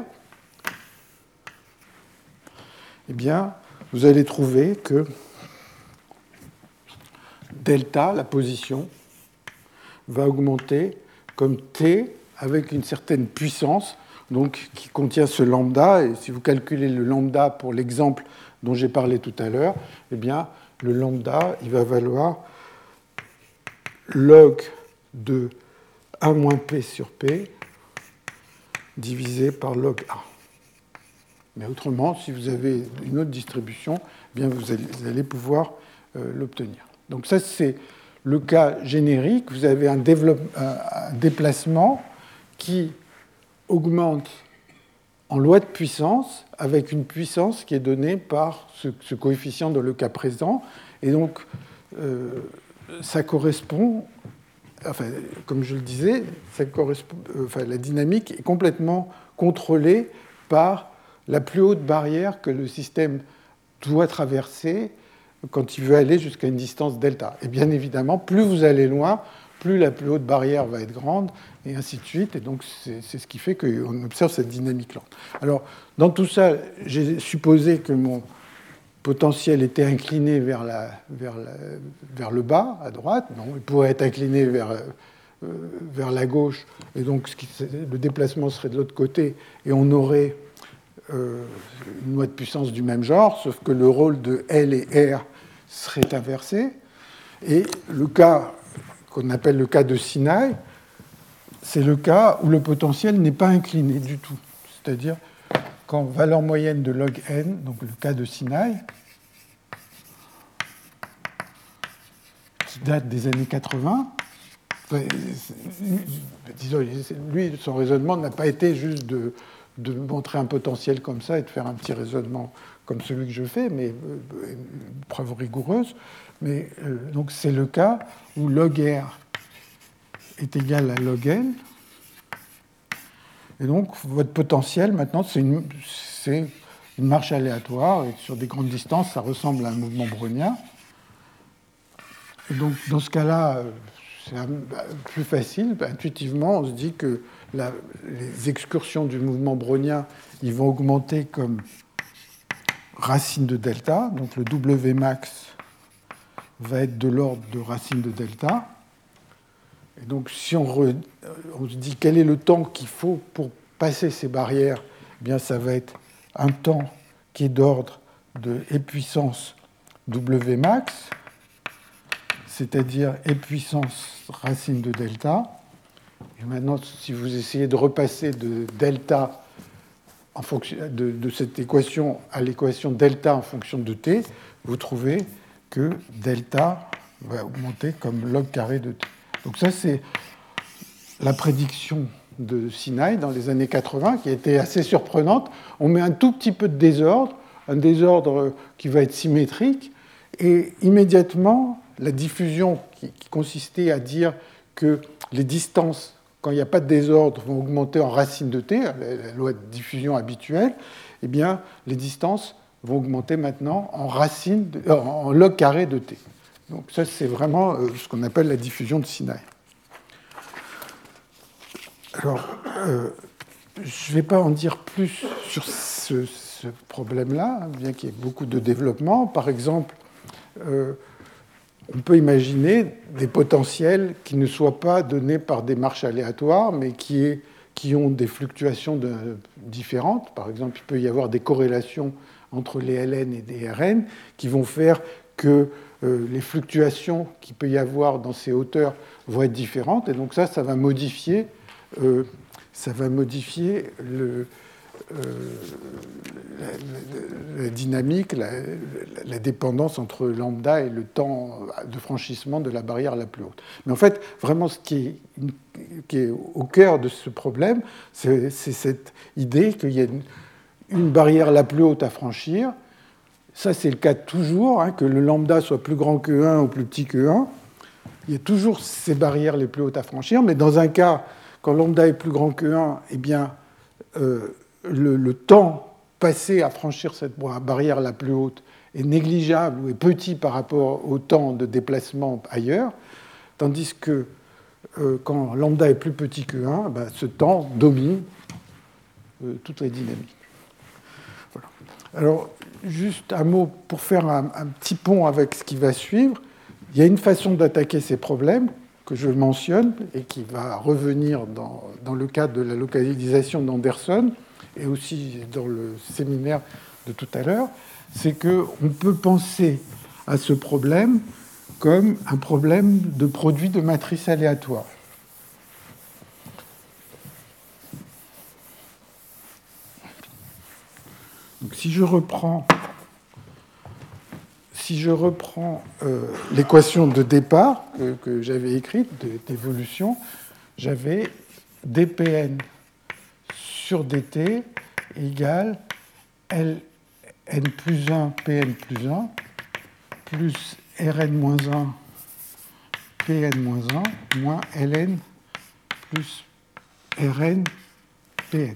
eh bien, vous allez trouver que delta, la position, va augmenter comme t avec une certaine puissance, donc qui contient ce lambda. Et si vous calculez le lambda pour l'exemple dont j'ai parlé tout à l'heure, eh bien, le lambda, il va valoir log de A moins P sur P divisé par log A. Mais autrement, si vous avez une autre distribution, eh bien vous allez pouvoir l'obtenir. Donc ça, c'est le cas générique. Vous avez un déplacement qui augmente en loi de puissance avec une puissance qui est donnée par ce coefficient dans le cas présent. Et donc, ça correspond, enfin, comme je le disais, ça correspond, la dynamique est complètement contrôlée par la plus haute barrière que le système doit traverser quand il veut aller jusqu'à une distance delta. Et bien évidemment, plus vous allez loin, plus la plus haute barrière va être grande, et ainsi de suite. Et donc, c'est ce qui fait qu'on observe cette dynamique lente. Alors, dans tout ça, j'ai supposé que mon potentiel était incliné vers le bas, à droite. Non, il pourrait être incliné vers la gauche, et donc le déplacement serait de l'autre côté, et on aurait une loi de puissance du même genre, sauf que le rôle de L et R serait inversé. Et le cas qu'on appelle le cas de Sinai, c'est le cas où le potentiel n'est pas incliné du tout. C'est-à-dire quand valeur moyenne de log n, donc le cas de Sinai, qui date des années 80, disons, lui, son raisonnement n'a pas été juste de montrer un potentiel comme ça et de faire un petit raisonnement comme celui que je fais, mais une preuve rigoureuse. Mais donc c'est le cas où log R est égal à log n. Et donc votre potentiel, maintenant, c'est une marche aléatoire. Et sur des grandes distances, ça ressemble à un mouvement brownien. Et donc dans ce cas-là, c'est plus facile. Intuitivement, on se dit que les excursions du mouvement brownien, ils vont augmenter comme racine de delta. Donc le W max va être de l'ordre de racine de delta. Et donc si on se dit quel est le temps qu'il faut pour passer ces barrières, eh bien ça va être un temps qui est d'ordre de E puissance W max, c'est-à-dire E puissance racine de delta. Et maintenant, si vous essayez de repasser de delta en fonction de cette équation à l'équation delta en fonction de t, vous trouvez que delta va augmenter comme log carré de t. Donc ça, c'est la prédiction de Sinai dans les années 80, qui était assez surprenante. On met un tout petit peu de désordre, un désordre qui va être symétrique, et immédiatement, la diffusion qui consistait à dire que les distances, quand il n'y a pas de désordre, vont augmenter en racine de t, la loi de diffusion habituelle, eh bien, les distances vont augmenter maintenant en log carré de t. Donc ça, c'est vraiment ce qu'on appelle la diffusion de Sinai. Alors, je ne vais pas en dire plus sur ce problème-là, bien qu'il y ait beaucoup de développement. Par exemple, on peut imaginer des potentiels qui ne soient pas donnés par des marches aléatoires, mais qui ont des fluctuations différentes. Par exemple, il peut y avoir des corrélations entre les Ln et des Rn qui vont faire que les fluctuations qu'il peut y avoir dans ces hauteurs vont être différentes. Et donc ça va modifier, la dynamique, la dépendance entre lambda et le temps de franchissement de la barrière la plus haute. Mais en fait, vraiment, ce qui est au cœur de ce problème, c'est cette idée qu'il y a une barrière la plus haute à franchir. Ça, c'est le cas toujours, que le lambda soit plus grand que 1 ou plus petit que 1. Il y a toujours ces barrières les plus hautes à franchir, mais dans un cas, quand lambda est plus grand que 1, eh bien, le temps passé à franchir cette barrière la plus haute est négligeable ou est petit par rapport au temps de déplacement ailleurs, tandis que quand lambda est plus petit que 1, ben, ce temps domine toutes les dynamiques. Voilà. Alors, juste un mot pour faire un petit pont avec ce qui va suivre. Il y a une façon d'attaquer ces problèmes que je mentionne et qui va revenir dans le cadre de la localisation d'Anderson et aussi dans le séminaire de tout à l'heure, c'est qu'on peut penser à ce problème comme un problème de produit de matrice aléatoire. Donc, si je reprends l'équation de départ que j'avais écrite, d'évolution, j'avais dPn sur dt égale ln plus 1 pn plus 1 plus rn moins 1 pn moins 1 moins ln plus rn pn.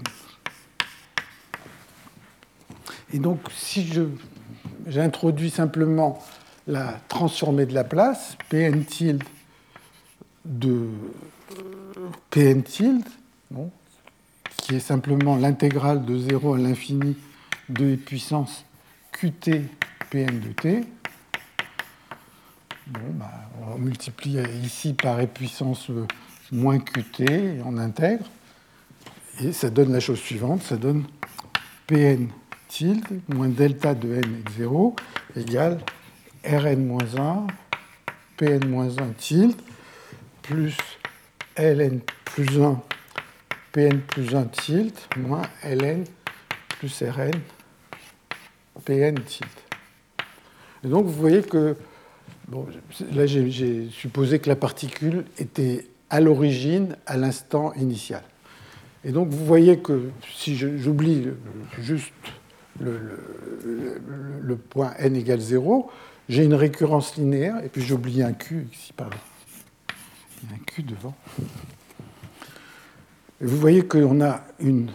Et donc, si j'introduis simplement la transformée de Laplace, Pn tilde de Pn tilde, bon, qui est simplement l'intégrale de 0 à l'infini de e puissance Qt Pn de t. Bon, bah, on multiplie ici par e puissance moins Qt et on intègre. Et ça donne la chose suivante, ça donne Pn tilde moins delta de n est 0 égale Rn moins 1 Pn moins 1 tilde plus Ln plus 1 Pn plus 1 tilde moins Ln plus Rn, Pn tilde. Et donc, vous voyez que, bon, là, j'ai supposé que la particule était à l'origine, à l'instant initial. Et donc, vous voyez que si j'oublie juste le point n égale 0, j'ai une récurrence linéaire, et puis j'oublie un Q ici, pardon. Il y a un Q devant. Et vous voyez qu'on a une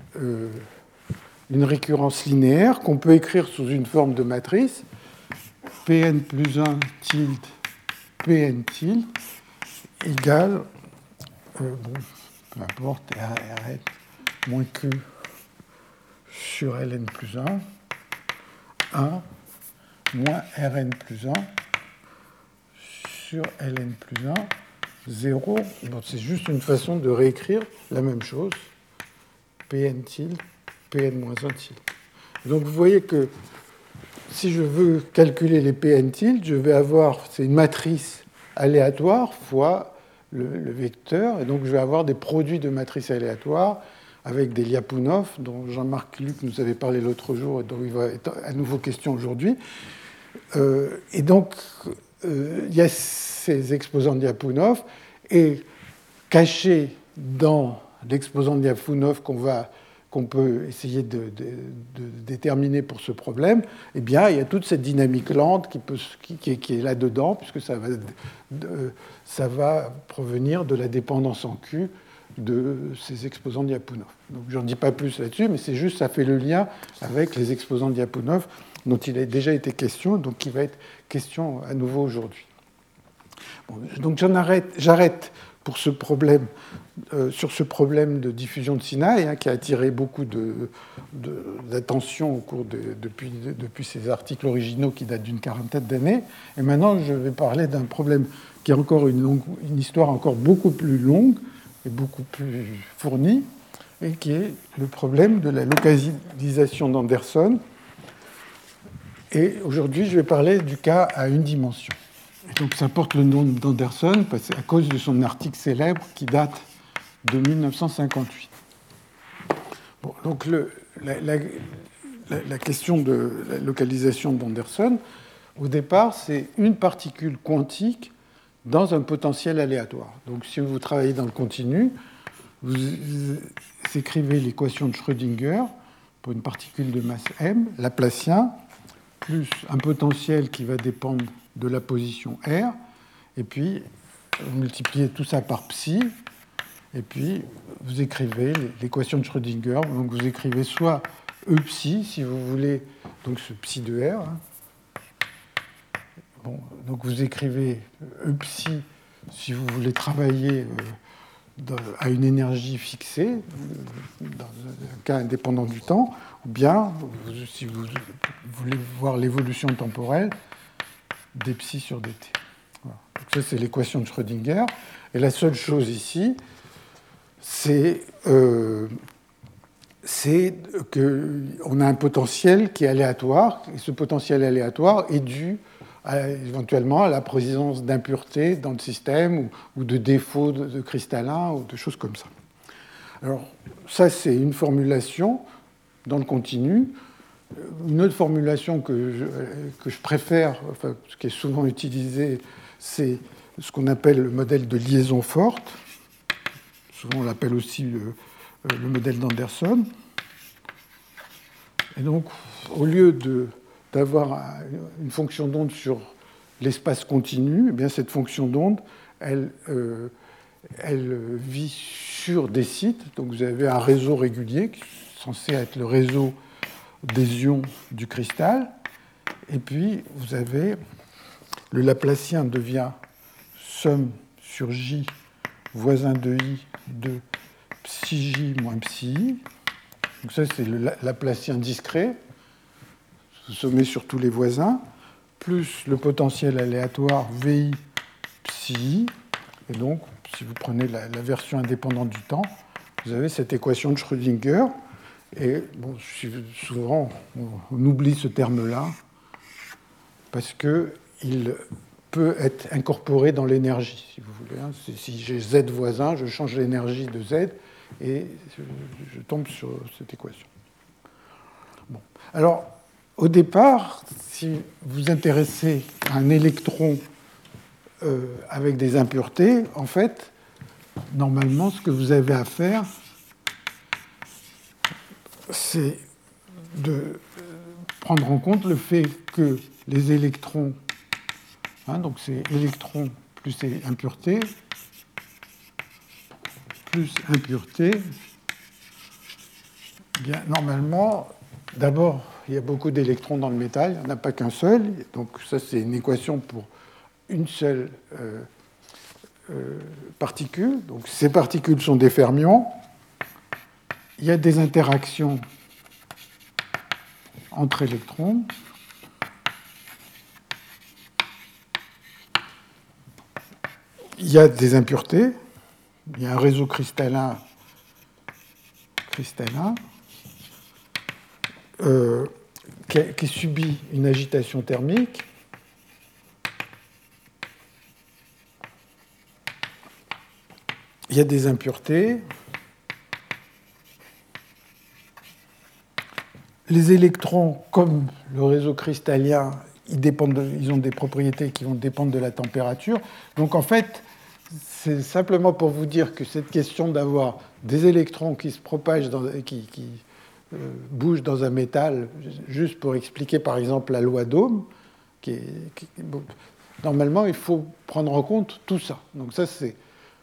récurrence linéaire qu'on peut écrire sous une forme de matrice, Pn plus 1 tilde Pn tilde égale, bon, peu importe, Rn moins Q sur Ln plus 1, 1 moins Rn plus 1 sur Ln plus 1, 0. Bon, c'est juste une façon de réécrire la même chose, Pn tilde, Pn moins 1 tilde. Donc vous voyez que si je veux calculer les Pn tilde, je vais avoir, c'est une matrice aléatoire fois le vecteur, et donc je vais avoir des produits de matrices aléatoires avec des Lyapunov, dont Jean-Marc Luc nous avait parlé l'autre jour et dont il va être à nouveau question aujourd'hui. Et donc, il y a ces exposants de Lyapunov, et cachés dans l'exposant de Lyapunov qu'on peut essayer de déterminer pour ce problème, eh bien, il y a toute cette dynamique lente qui est là-dedans, puisque ça va provenir de la dépendance en Q de ces exposants de Lyapunov. Donc, je n'en dis pas plus là-dessus, mais c'est juste, ça fait le lien avec les exposants de Lyapunov dont il a déjà été question, donc qui va être question à nouveau aujourd'hui. Bon, donc, j'arrête pour ce problème, sur ce problème de diffusion de Sinaï, qui a attiré beaucoup d'attention depuis ces articles originaux qui datent d'une quarantaine d'années. Et maintenant, je vais parler d'un problème qui a encore une histoire encore beaucoup plus longue et beaucoup plus fournie, et qui est le problème de la localisation d'Anderson. Et aujourd'hui, je vais parler du cas à une dimension. Et donc, ça porte le nom d'Anderson à cause de son article célèbre qui date de 1958. Bon, donc, la question de la localisation d'Anderson, au départ, c'est une particule quantique dans un potentiel aléatoire. Donc, si vous travaillez dans le continu, vous écrivez l'équation de Schrödinger pour une particule de masse m, laplacien, plus un potentiel qui va dépendre de la position R, et puis vous multipliez tout ça par psi, et puis vous écrivez l'équation de Schrödinger. Donc vous écrivez soit E psi, si vous voulez, donc ce psi de R. Bon, donc vous écrivez E psi si vous voulez travailler à une énergie fixée, dans un cas indépendant du temps, ou bien, si vous voulez voir l'évolution temporelle, d psi sur dt. Voilà. Donc ça, c'est l'équation de Schrödinger. Et la seule chose ici, c'est qu'on a un potentiel qui est aléatoire, et ce potentiel aléatoire est dû éventuellement à la présence d'impuretés dans le système ou de défauts de cristallins ou de choses comme ça. Alors, ça, c'est une formulation dans le continu. Une autre formulation que je préfère, enfin, ce qui est souvent utilisé, c'est ce qu'on appelle le modèle de liaison forte. Souvent, on l'appelle aussi le modèle d'Anderson. Et donc, au lieu d'avoir une fonction d'onde sur l'espace continu, eh bien, cette fonction d'onde, elle vit sur des sites. Donc, vous avez un réseau régulier qui est censé être le réseau des ions du cristal. Et puis, vous avez le Laplacien devient somme sur J voisin de I de psi J moins psi I. Donc ça, c'est le Laplacien discret, sommé sur tous les voisins, plus le potentiel aléatoire VI psi I. Et donc, si vous prenez la version indépendante du temps, vous avez cette équation de Schrödinger. Et bon, souvent, on oublie ce terme-là parce qu'il peut être incorporé dans l'énergie, si vous voulez. Si j'ai Z voisin, je change l'énergie de Z et je tombe sur cette équation. Bon. Alors, au départ, si vous vous intéressez à un électron avec des impuretés, en fait, normalement, ce que vous avez à faire, c'est de prendre en compte le fait que les électrons, donc c'est électrons plus impuretés, bien, normalement, d'abord, il y a beaucoup d'électrons dans le métal, il n'y en a pas qu'un seul, donc ça c'est une équation pour une seule particule. Donc ces particules sont des fermions, il y a des interactions entre électrons, il y a des impuretés, il y a un réseau cristallin qui subit une agitation thermique. Il y a des impuretés. Les électrons, comme le réseau cristallin, ils ont des propriétés qui vont dépendre de la température. Donc en fait, c'est simplement pour vous dire que cette question d'avoir des électrons qui se propagent, qui bougent dans un métal, juste pour expliquer par exemple la loi d'Ohm, normalement il faut prendre en compte tout ça. Donc ça c'est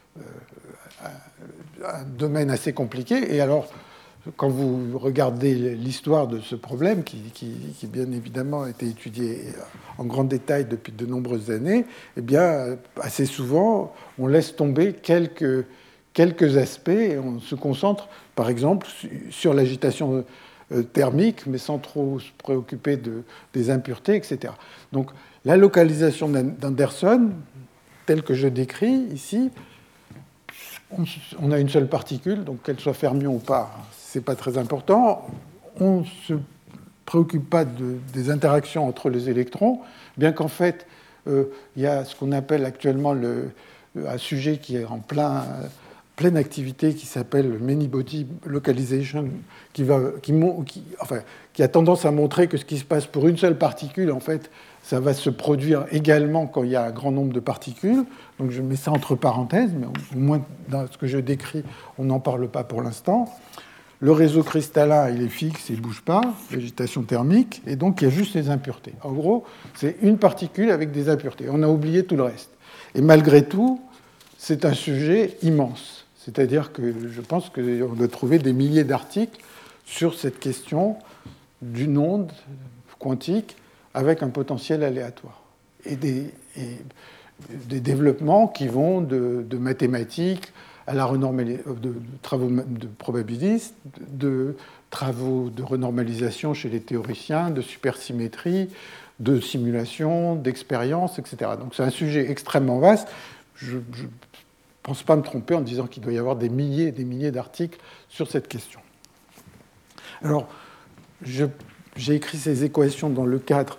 un domaine assez compliqué. Et alors, quand vous regardez l'histoire de ce problème, qui bien évidemment a été étudié en grand détail depuis de nombreuses années, eh bien, assez souvent, on laisse tomber quelques aspects et on se concentre, par exemple, sur l'agitation thermique, mais sans trop se préoccuper des impuretés, etc. Donc, la localisation d'Anderson, telle que je décris ici, on a une seule particule, donc qu'elle soit fermion ou pas, ce n'est pas très important. On ne se préoccupe pas des interactions entre les électrons, bien qu'en fait, il y a ce qu'on appelle actuellement un sujet qui est en pleine activité, qui s'appelle Many-Body Localization, qui a tendance à montrer que ce qui se passe pour une seule particule, en fait, ça va se produire également quand il y a un grand nombre de particules. Donc je mets ça entre parenthèses, mais au moins dans ce que je décris, on n'en parle pas pour l'instant. Le réseau cristallin, il est fixe, il ne bouge pas, l'agitation thermique, et donc il y a juste les impuretés. En gros, c'est une particule avec des impuretés. On a oublié tout le reste. Et malgré tout, c'est un sujet immense. C'est-à-dire que je pense qu'on doit trouver des milliers d'articles sur cette question d'une onde quantique avec un potentiel aléatoire. Et des développements qui vont de mathématiques à de travaux de probabilistes, de travaux de renormalisation chez les théoriciens, de supersymétrie, de simulation, d'expérience, etc. Donc c'est un sujet extrêmement vaste. Je ne pense pas me tromper en disant qu'il doit y avoir des milliers et des milliers d'articles sur cette question. Alors, j'ai écrit ces équations dans le cadre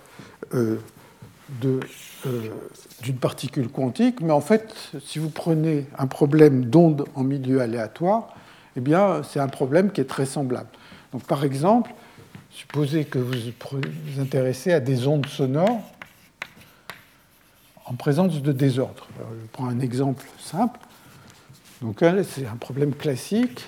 d'une particule quantique, mais en fait, si vous prenez un problème d'onde en milieu aléatoire, eh bien, c'est un problème qui est très semblable. Donc, par exemple, supposez que vous vous intéressez à des ondes sonores en présence de désordre. Alors, je prends un exemple simple. Donc, là, c'est un problème classique.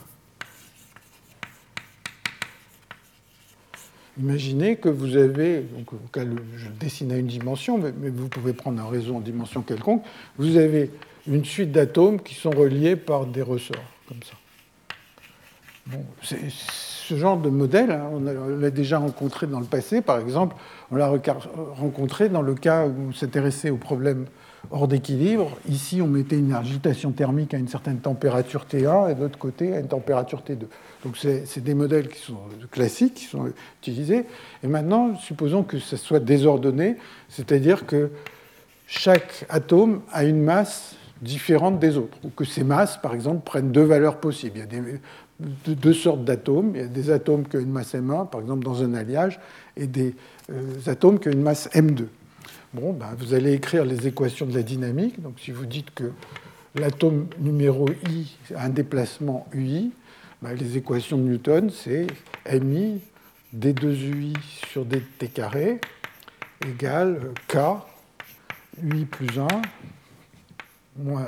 Imaginez que vous avez, donc, je dessine à une dimension, mais vous pouvez prendre un réseau en dimension quelconque, vous avez une suite d'atomes qui sont reliés par des ressorts, comme ça. Bon, ce genre de modèle, hein, on l'a déjà rencontré dans le passé, par exemple, on l'a rencontré dans le cas où on s'intéressait aux problèmes hors d'équilibre. Ici, on mettait une agitation thermique à une certaine température T1 et de l'autre côté à une température T2. Donc c'est des modèles qui sont classiques, qui sont utilisés. Et maintenant, supposons que ce soit désordonné, c'est-à-dire que chaque atome a une masse différente des autres, ou que ces masses, par exemple, prennent deux valeurs possibles. Il y a deux sortes d'atomes. Il y a des atomes qui ont une masse M1, par exemple dans un alliage, et des atomes qui ont une masse M2. Bon, ben, vous allez écrire les équations de la dynamique. Donc, si vous dites que l'atome numéro I a un déplacement UI, ben, les équations de Newton, c'est MI d2ui sur dt carré égale k ui plus 1 moins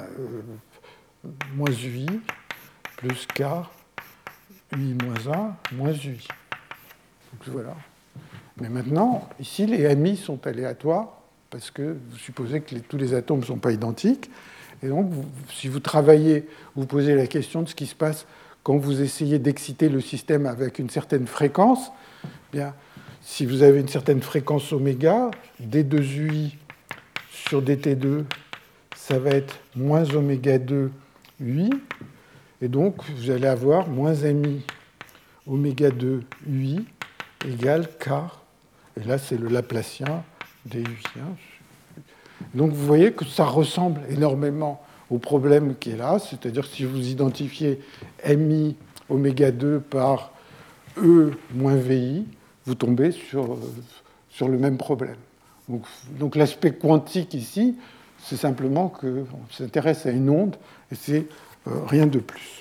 ui plus k ui moins 1 moins ui. Donc voilà. Mais maintenant, ici, les amis sont aléatoires parce que vous supposez que tous les atomes ne sont pas identiques. Et donc, si vous travaillez, vous posez la question de ce qui se passe quand vous essayez d'exciter le système avec une certaine fréquence, bien, si vous avez une certaine fréquence oméga, d2ui sur dt2, ça va être moins oméga 2 ui. Et donc, vous allez avoir moins mi oméga 2 ui égale k. Et là, c'est le Laplacien du. Donc, vous voyez que ça ressemble énormément au problème qui est là, c'est-à-dire si vous identifiez mi oméga 2 par E moins VI, vous tombez sur le même problème. Donc l'aspect quantique ici, c'est simplement qu'on s'intéresse à une onde, et c'est rien de plus.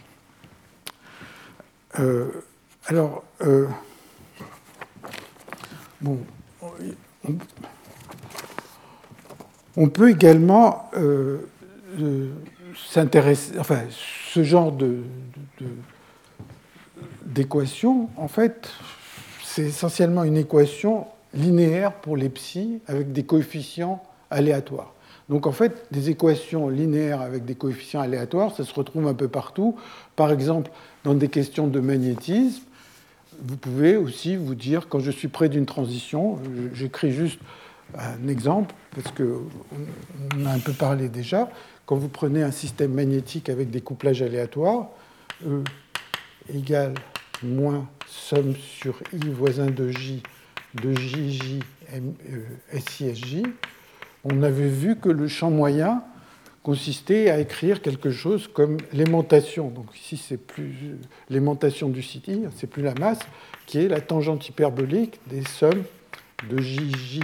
On peut également s'intéresser, enfin, ce genre d'équation, en fait, c'est essentiellement une équation linéaire pour les psi avec des coefficients aléatoires. Donc en fait, des équations linéaires avec des coefficients aléatoires, ça se retrouve un peu partout. Par exemple, dans des questions de magnétisme, vous pouvez aussi vous dire, quand je suis près d'une transition, j'écris juste un exemple, parce qu'on a un peu parlé déjà, quand vous prenez un système magnétique avec des couplages aléatoires, E égale moins somme sur I voisin de J de JJ SISJ, on avait vu que le champ moyen consistait à écrire quelque chose comme l'aimantation. Donc ici, c'est plus l'aimantation du City, c'est plus la masse, qui est la tangente hyperbolique des sommes de JJ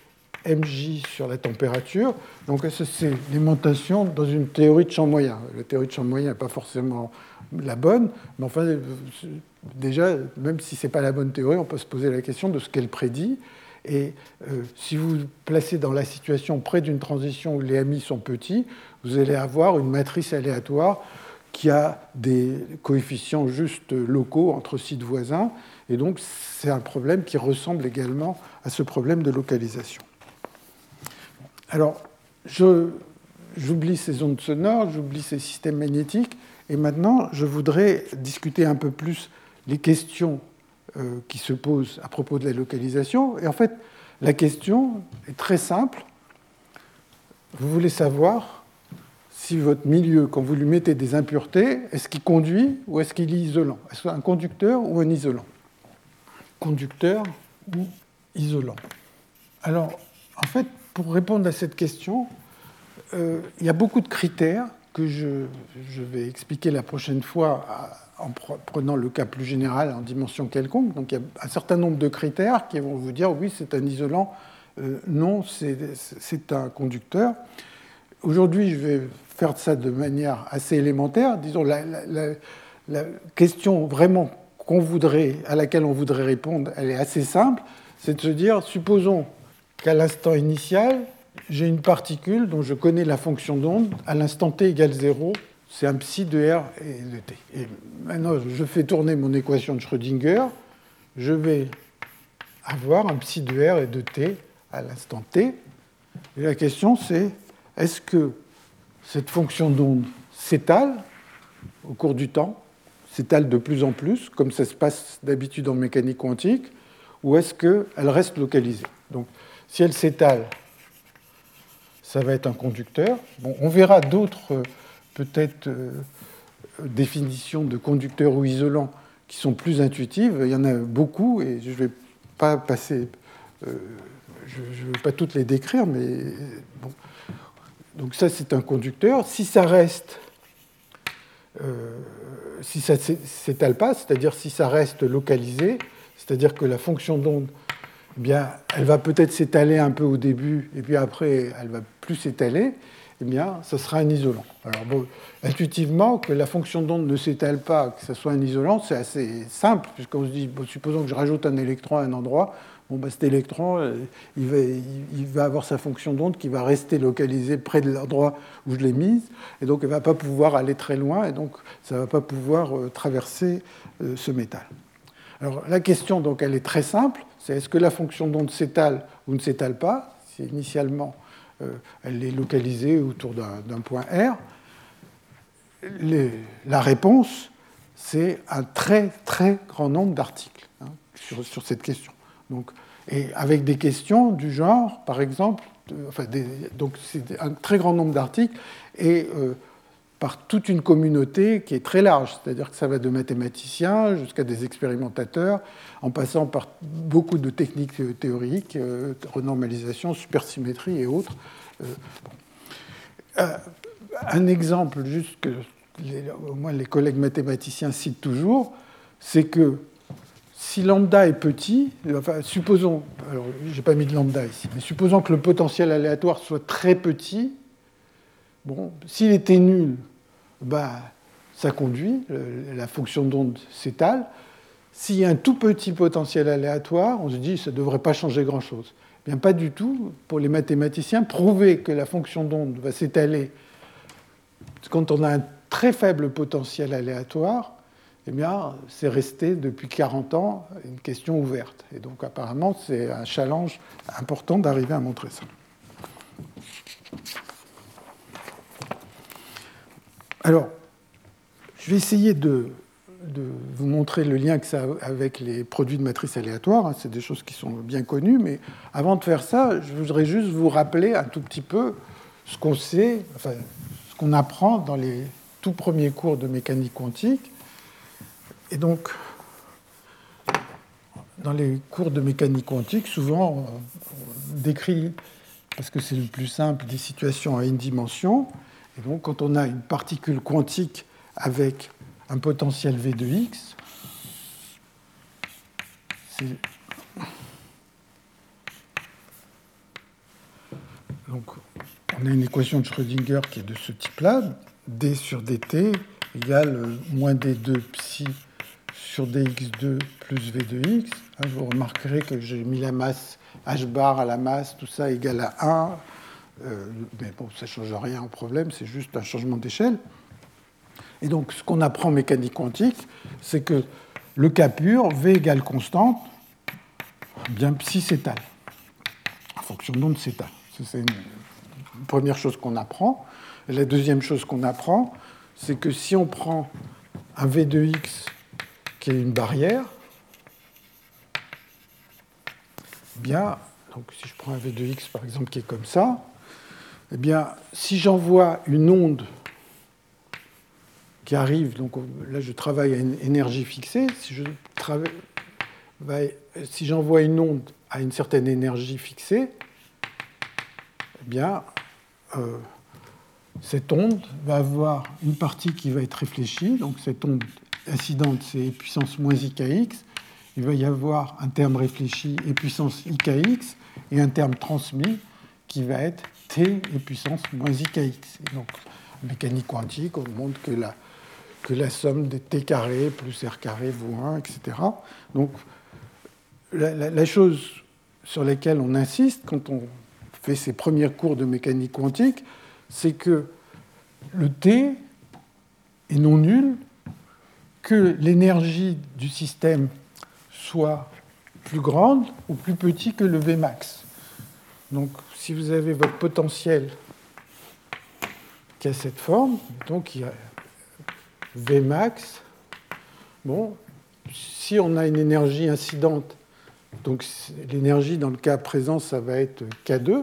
mj sur la température. Donc c'est l'aimantation dans une théorie de champ moyen. La théorie de champ moyen n'est pas forcément la bonne, mais enfin, déjà, même si ce n'est pas la bonne théorie, on peut se poser la question de ce qu'elle prédit. Et si vous vous placez dans la situation près d'une transition où les amis sont petits, vous allez avoir une matrice aléatoire qui a des coefficients juste locaux entre sites voisins. Et donc, c'est un problème qui ressemble également à ce problème de localisation. Alors, j'oublie ces ondes sonores, j'oublie ces systèmes magnétiques, et maintenant, je voudrais discuter un peu plus les questions qui se posent à propos de la localisation. Et en fait, la question est très simple. Vous voulez savoir si votre milieu, quand vous lui mettez des impuretés, est-ce qu'il conduit ou est-ce qu'il est isolant? Est-ce un conducteur ou un isolant? Conducteur ou isolant? Alors, en fait, pour répondre à cette question, il y a beaucoup de critères que je vais expliquer la prochaine fois en prenant le cas plus général en dimension quelconque. Donc il y a un certain nombre de critères qui vont vous dire oui, c'est un isolant, non, c'est un conducteur. Aujourd'hui, je vais faire ça de manière assez élémentaire. Disons, la question vraiment à laquelle on voudrait répondre, elle est assez simple. C'est de se dire, supposons qu'à l'instant initial, j'ai une particule dont je connais la fonction d'onde, à l'instant t égale 0, c'est un psi de R et de t. Et maintenant, je fais tourner mon équation de Schrödinger, je vais avoir un psi de R et de t à l'instant t. Et la question, c'est, est-ce que cette fonction d'onde s'étale au cours du temps, s'étale de plus en plus, comme ça se passe d'habitude en mécanique quantique, ou est-ce qu'elle reste localisée? Donc, si elle s'étale, ça va être un conducteur. Bon, on verra d'autres, peut-être, définitions de conducteur ou isolant qui sont plus intuitives. Il y en a beaucoup, et je ne vais pas passer... je ne vais pas toutes les décrire, mais bon. Donc ça, c'est un conducteur. Si ça reste... si ça ne s'étale pas, c'est-à-dire si ça reste localisé, c'est-à-dire que la fonction d'onde, eh bien, elle va peut-être s'étaler un peu au début, et puis après, elle va plus s'étaler. eh bien, ce sera un isolant. Alors, bon, intuitivement, que la fonction d'onde ne s'étale pas, que ce soit un isolant, c'est assez simple, puisqu'on se dit, bon, supposons que je rajoute un électron à un endroit, bon, ben, cet électron, il va avoir sa fonction d'onde qui va rester localisée près de l'endroit où je l'ai mise, et donc elle ne va pas pouvoir aller très loin, et donc ça ne va pas pouvoir traverser ce métal. Alors, la question, donc, elle est très simple, c'est est-ce que la fonction d'onde s'étale ou ne s'étale pas? Si initialement elle est localisée autour d'un point R. La réponse, c'est un très très grand nombre d'articles sur cette question. Donc, et avec des questions du genre, par exemple, donc c'est un très grand nombre d'articles et par toute une communauté qui est très large, c'est-à-dire que ça va de mathématiciens jusqu'à des expérimentateurs, en passant par beaucoup de techniques théoriques, renormalisation, supersymétrie et autres. Un exemple juste que au moins les collègues mathématiciens citent toujours, c'est que si lambda est petit, enfin, supposons, alors je n'ai pas mis de lambda ici, mais supposons que le potentiel aléatoire soit très petit, bon, s'il était nul, bah, ça conduit, la fonction d'onde s'étale. S'il y a un tout petit potentiel aléatoire, on se dit que ça ne devrait pas changer grand-chose. Bien, pas du tout. Pour les mathématiciens, prouver que la fonction d'onde va s'étaler quand on a un très faible potentiel aléatoire, eh bien, c'est resté depuis 40 ans une question ouverte. Et donc, apparemment, c'est un challenge important d'arriver à montrer ça. Alors, je vais essayer de vous montrer le lien que ça a avec les produits de matrice aléatoire. C'est des choses qui sont bien connues, mais avant de faire ça, je voudrais juste vous rappeler un tout petit peu ce qu'on sait, enfin, ce qu'on apprend dans les tout premiers cours de mécanique quantique. Et donc, dans les cours de mécanique quantique, souvent, on décrit, parce que c'est le plus simple, des situations à une dimension. Et donc, quand on a une particule quantique avec un potentiel V de x, donc, on a une équation de Schrödinger qui est de ce type-là, d sur dt égale moins d2 psi sur dx2 plus v de x. Vous remarquerez que j'ai mis la masse h bar à la masse, tout ça égale à 1. Mais bon, ça ne change rien au problème, c'est juste un changement d'échelle. Et donc, ce qu'on apprend en mécanique quantique, c'est que le cas pur, V égale constante, bien psi s'étale. En fonction d'onde s'étale. C'est une première chose qu'on apprend. Et la deuxième chose qu'on apprend, c'est que si on prend un V de x qui est une barrière, bien, donc si je prends un V de x par exemple qui est comme ça, eh bien, si j'envoie une onde qui arrive, donc là je travaille à une énergie fixée, si j'envoie une onde à une certaine énergie fixée, eh bien, cette onde va avoir une partie qui va être réfléchie, donc cette onde incidente c'est puissance moins ikx, il va y avoir un terme réfléchi et puissance ikx, et un terme transmis qui va être t et puissance moins ikx. Et donc, en mécanique quantique, on montre que la somme des t carré plus r carré vaut 1, etc. Donc, la chose sur laquelle on insiste quand on fait ces premiers cours de mécanique quantique, c'est que le t est non nul, que l'énergie du système soit plus grande ou plus petit que le Vmax. Donc, si vous avez votre potentiel qui a cette forme, donc il y a Vmax, bon, si on a une énergie incidente, donc l'énergie dans le cas présent, ça va être K2.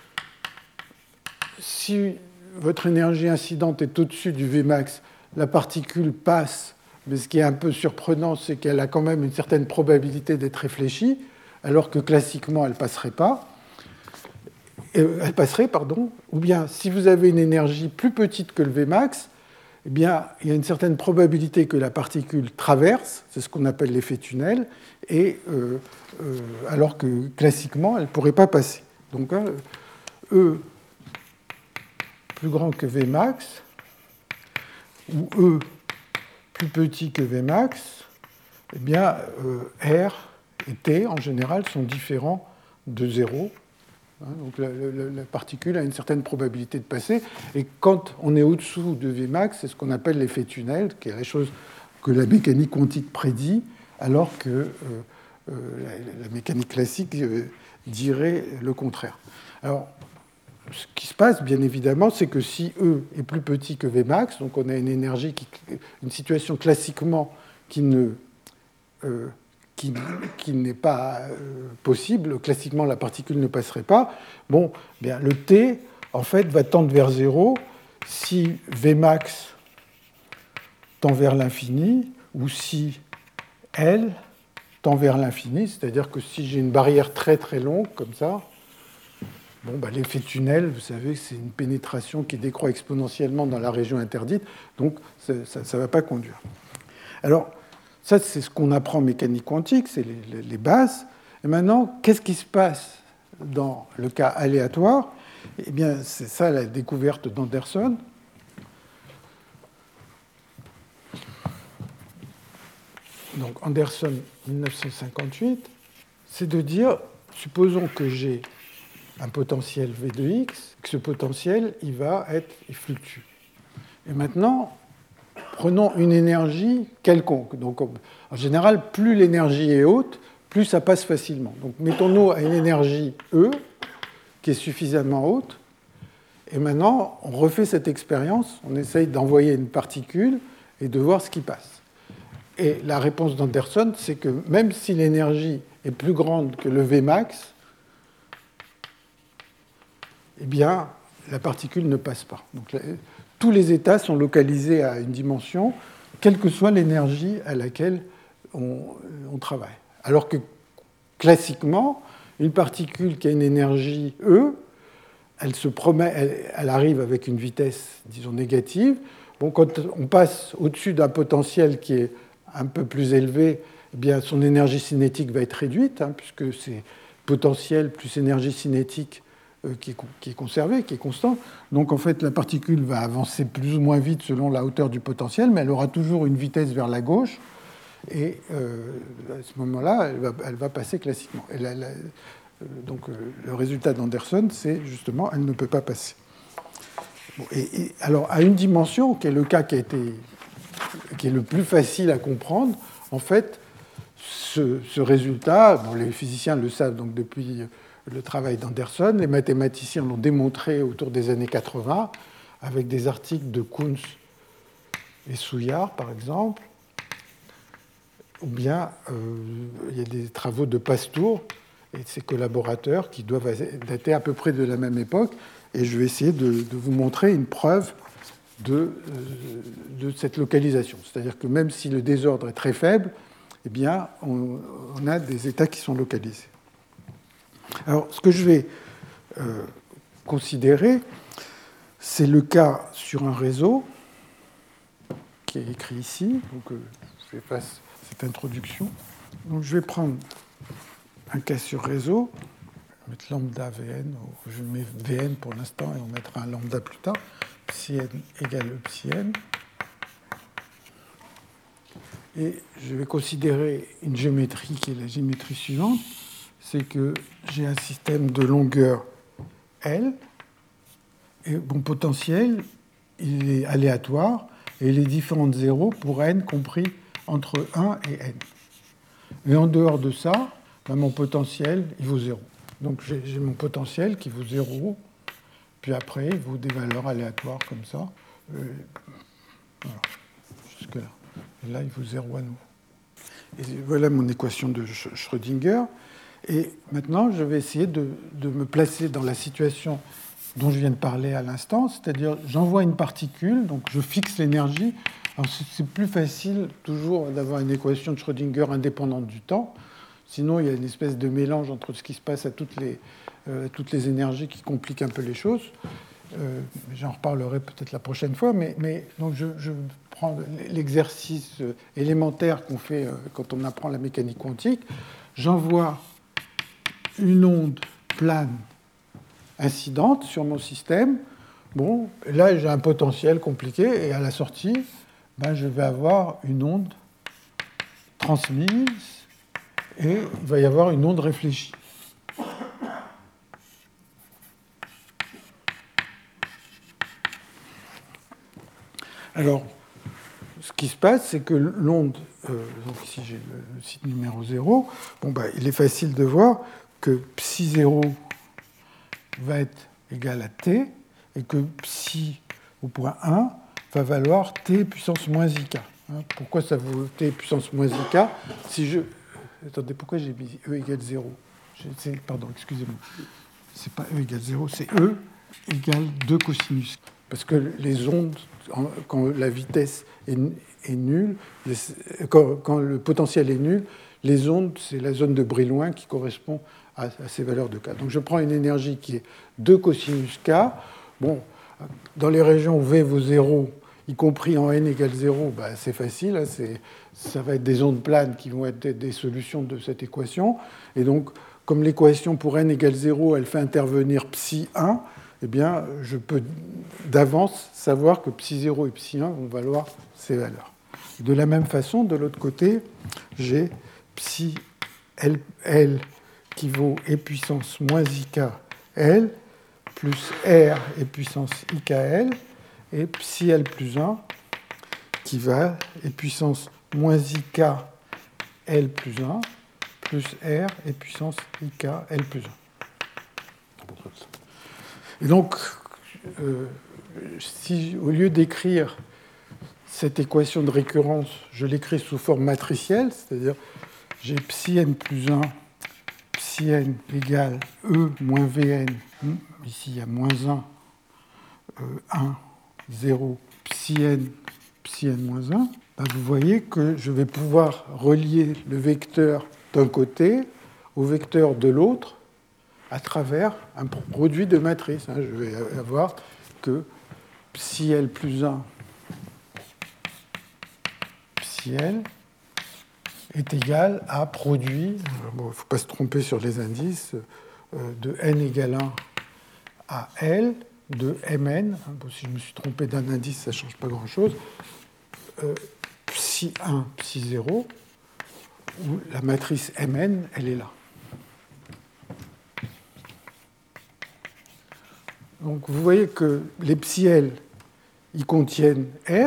Si votre énergie incidente est au-dessus du Vmax, la particule passe, mais ce qui est un peu surprenant, c'est qu'elle a quand même une certaine probabilité d'être réfléchie, alors que classiquement, elle ne passerait pas. Elle passerait, pardon. Ou bien, si vous avez une énergie plus petite que le Vmax, eh bien, il y a une certaine probabilité que la particule traverse, c'est ce qu'on appelle l'effet tunnel, et, alors que classiquement, elle ne pourrait pas passer. Donc, E plus grand que Vmax, ou E plus petit que Vmax, eh bien, R et T, en général, sont différents de 0. Donc la particule a une certaine probabilité de passer. Et quand on est au-dessous de Vmax, c'est ce qu'on appelle l'effet tunnel, qui est la chose que la mécanique quantique prédit, alors que la mécanique classique dirait le contraire. Alors, ce qui se passe, bien évidemment, c'est que si E est plus petit que Vmax, donc on a une énergie, une situation classiquement qui n'est pas possible. Classiquement, la particule ne passerait pas. Bon, bien, le T, en fait, va tendre vers 0 si Vmax tend vers l'infini ou si L tend vers l'infini, c'est-à-dire que si j'ai une barrière très très longue, comme ça, bon, bah, l'effet tunnel, vous savez, c'est une pénétration qui décroît exponentiellement dans la région interdite, donc ça ne va pas conduire. Alors, ça, c'est ce qu'on apprend en mécanique quantique, c'est les bases. Et maintenant, qu'est-ce qui se passe dans le cas aléatoire? Eh bien, c'est ça la découverte d'Anderson. Donc, Anderson, 1958, c'est de dire, supposons que j'ai un potentiel V de x, que ce potentiel, il fluctue. Et maintenant, prenons une énergie quelconque. Donc, en général, plus l'énergie est haute, plus ça passe facilement. Donc, mettons-nous à une énergie E, qui est suffisamment haute, et maintenant, on refait cette expérience, on essaye d'envoyer une particule et de voir ce qui passe. Et la réponse d'Anderson, c'est que même si l'énergie est plus grande que le Vmax, eh bien, la particule ne passe pas. Donc, tous les états sont localisés à une dimension, quelle que soit l'énergie à laquelle on travaille. Alors que, classiquement, une particule qui a une énergie E, elle arrive avec une vitesse, disons, négative. Bon, quand on passe au-dessus d'un potentiel qui est un peu plus élevé, eh bien, son énergie cinétique va être réduite, puisque c'est potentiel plus énergie cinétique qui est conservée, qui est constante. Donc, en fait, la particule va avancer plus ou moins vite selon la hauteur du potentiel, mais elle aura toujours une vitesse vers la gauche, et à ce moment-là, elle va passer classiquement. Et donc, le résultat d'Anderson, c'est justement, elle ne peut pas passer. Bon, alors, à une dimension, qui est le cas qui est le plus facile à comprendre, en fait, ce résultat, bon, les physiciens le savent donc depuis le travail d'Anderson, les mathématiciens l'ont démontré autour des années 80, avec des articles de Kunz et Souillard, par exemple, ou bien il y a des travaux de Pastour et de ses collaborateurs qui doivent dater à peu près de la même époque, et je vais essayer de vous montrer une preuve de cette localisation. C'est-à-dire que même si le désordre est très faible, eh bien, on a des états qui sont localisés. Alors, ce que je vais considérer, c'est le cas sur un réseau qui est écrit ici. Donc, je passe cette introduction. Donc, je vais prendre un cas sur réseau. Je vais mettre lambda Vn. Je mets Vn pour l'instant et on mettra un lambda plus tard. Psi n égale E psi n. Et je vais considérer une géométrie qui est la géométrie suivante. C'est que j'ai un système de longueur L, et mon potentiel, il est aléatoire, et il est différent de 0 pour n compris entre 1 et n. Et en dehors de ça, ben, mon potentiel, il vaut 0. Donc j'ai mon potentiel qui vaut 0, puis après, il vaut des valeurs aléatoires comme ça. Voilà, jusque-là. Et là, il vaut 0 à nouveau. Et voilà mon équation de Schrödinger. Et maintenant, je vais essayer de me placer dans la situation dont je viens de parler à l'instant, c'est-à-dire j'envoie une particule, donc je fixe l'énergie. Alors c'est plus facile toujours d'avoir une équation de Schrödinger indépendante du temps. Sinon, il y a une espèce de mélange entre ce qui se passe à toutes les énergies qui compliquent un peu les choses. J'en reparlerai peut-être la prochaine fois, mais donc je prends l'exercice élémentaire qu'on fait quand on apprend la mécanique quantique. J'envoie une onde plane incidente sur mon système. Bon, là, j'ai un potentiel compliqué, et à la sortie, ben, je vais avoir une onde transmise, et il va y avoir une onde réfléchie. Alors, ce qui se passe, c'est que l'onde, donc ici j'ai le site numéro 0, bon, ben, il est facile de voir que psi 0 va être égal à t, et que psi au point 1 va valoir t puissance moins ik. Pourquoi ça vaut t puissance moins ik si je... Attendez, pourquoi j'ai mis e égale 0 Pardon, excusez-moi. C'est pas e égale 0, c'est e égale 2 cosinus. Parce que les ondes, quand la vitesse est nulle, quand le potentiel est nul, les ondes, c'est la zone de Brillouin qui correspond à ces valeurs de k. Donc je prends une énergie qui est 2 cosinus k. Bon, dans les régions où v vaut 0, y compris en n égale 0, bah, c'est facile, hein, ça va être des ondes planes qui vont être des solutions de cette équation. Et donc, comme l'équation pour n égale 0, elle fait intervenir psi 1, eh bien, je peux d'avance savoir que psi 0 et psi 1 vont valoir ces valeurs. De la même façon, de l'autre côté, j'ai psi L qui vaut e puissance moins ik L plus R e puissance ikL et psi L plus 1 qui va e puissance moins ik L plus 1 plus R e puissance ik L plus 1. Et donc, si au lieu d'écrire cette équation de récurrence, je l'écris sous forme matricielle, c'est-à-dire j'ai psi n plus 1, psi n égale E moins Vn, ici il y a moins 1, 0, psi n moins 1, ben vous voyez que je vais pouvoir relier le vecteur d'un côté au vecteur de l'autre à travers un produit de matrice. Je vais avoir que psi L plus 1, psi L est égal à produit, bon, il ne faut pas se tromper sur les indices, de n égale 1 à L de Mn. Bon, si je me suis trompé d'un indice, ça ne change pas grand-chose. Psi 1, psi 0, où la matrice Mn, elle est là. Donc vous voyez que les psi L, ils contiennent R,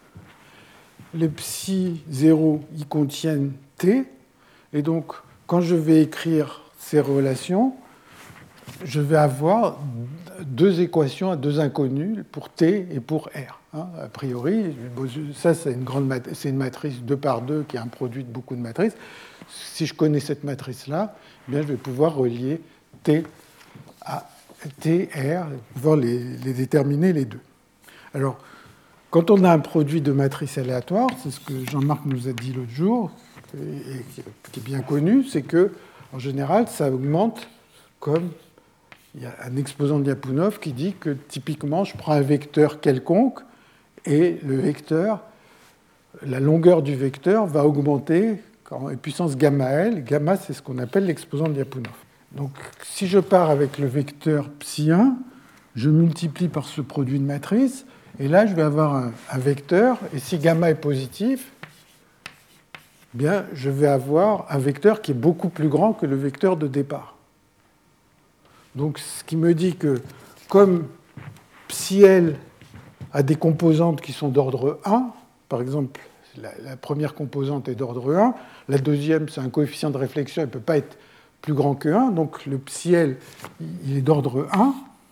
les psi 0, ils contiennent T, et donc quand je vais écrire ces relations, je vais avoir deux équations à deux inconnues pour T et pour R. A priori, ça c'est une matrice 2 par 2 qui est un produit de beaucoup de matrices. Si je connais cette matrice-là, eh bien, je vais pouvoir relier T à T, R, pouvoir les déterminer les deux. Alors, quand on a un produit de matrice aléatoire, c'est ce que Jean-Marc nous a dit l'autre jour, et qui est bien connu, c'est que, en général, ça augmente comme il y a un exposant de Lyapunov qui dit que typiquement, je prends un vecteur quelconque et le vecteur, la longueur du vecteur va augmenter en puissance gamma L. Gamma, c'est ce qu'on appelle l'exposant de Lyapunov. Donc, si je pars avec le vecteur psi 1, je multiplie par ce produit de matrice, et là, je vais avoir un vecteur, et si gamma est positif, bien, je vais avoir un vecteur qui est beaucoup plus grand que le vecteur de départ. Donc, ce qui me dit que, comme psi L a des composantes qui sont d'ordre 1, par exemple, la première composante est d'ordre 1, la deuxième, c'est un coefficient de réflexion, il ne peut pas être plus grand que 1, donc le psi L, il est d'ordre 1,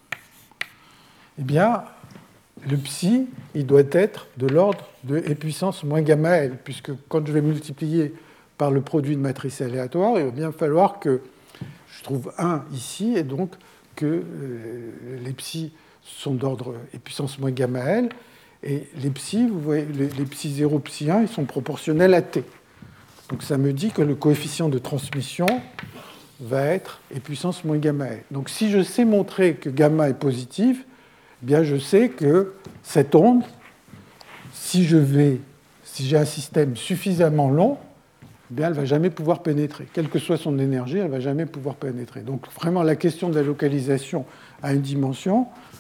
eh bien, le psi, il doit être de l'ordre de e puissance moins gamma L, puisque quand je vais multiplier par le produit de matrice aléatoire, il va bien falloir que je trouve 1 ici, et donc que les psi sont d'ordre e puissance moins gamma L, et les psi, vous voyez, les psi 0, psi 1, ils sont proportionnels à t. Donc ça me dit que le coefficient de transmission va être e puissance moins gamma L. Donc si je sais montrer que gamma est positif, eh bien je sais que cette onde, si j'ai un système suffisamment long, eh bien elle ne va jamais pouvoir pénétrer. Quelle que soit son énergie, elle ne va jamais pouvoir pénétrer. Donc vraiment la question de la localisation à une dimension,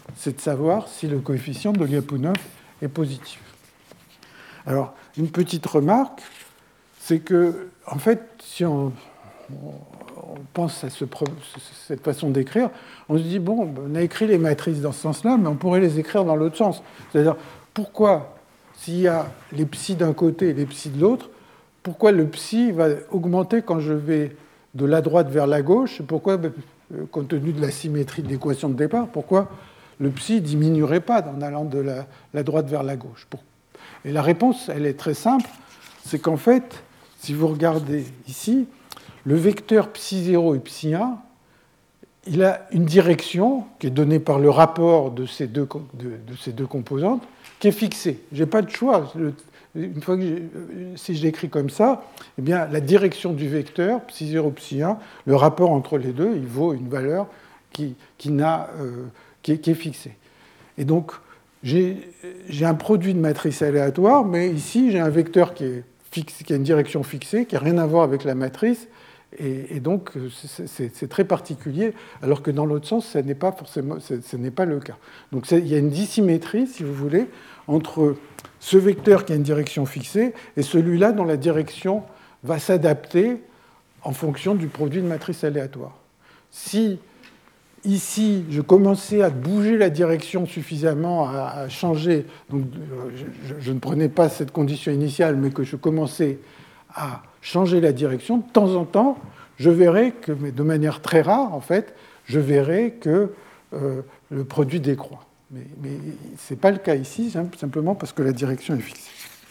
c'est de savoir si le coefficient de Lyapunov est positif. Alors, une petite remarque, c'est que, en fait, si on pense à cette façon d'écrire, on se dit, bon, on a écrit les matrices dans ce sens-là, mais on pourrait les écrire dans l'autre sens. C'est-à-dire, pourquoi, s'il y a les psi d'un côté et les psi de l'autre, pourquoi le psi va augmenter quand je vais de la droite vers la gauche? Pourquoi, compte tenu de la symétrie de l'équation de départ, pourquoi le psi ne diminuerait pas en allant de la droite vers la gauche? Et la réponse, elle est très simple, c'est qu'en fait, si vous regardez ici, le vecteur ψ0 et ψ1, il a une direction qui est donnée par le rapport de ces deux composantes, qui est fixée. Je n'ai pas de choix. Une fois si je l'écris comme ça, eh bien, la direction du vecteur, ψ0, ψ1, le rapport entre les deux, il vaut une valeur qui est fixée. Et donc, j'ai un produit de matrice aléatoire, mais ici, j'ai un vecteur qui a une direction fixée, qui n'a rien à voir avec la matrice, et donc c'est très particulier, alors que dans l'autre sens, ce n'est pas le cas. Donc il y a une dissymétrie, si vous voulez, entre ce vecteur qui a une direction fixée et celui-là dont la direction va s'adapter en fonction du produit de matrice aléatoire. Si ici, je commençais à bouger la direction suffisamment, à changer, donc je ne prenais pas cette condition initiale, mais que je commençais à changer la direction, de temps en temps, je verrai que, mais de manière très rare, en fait, je verrai que le produit décroît. Mais ce n'est pas le cas ici, simplement parce que la direction est fixée.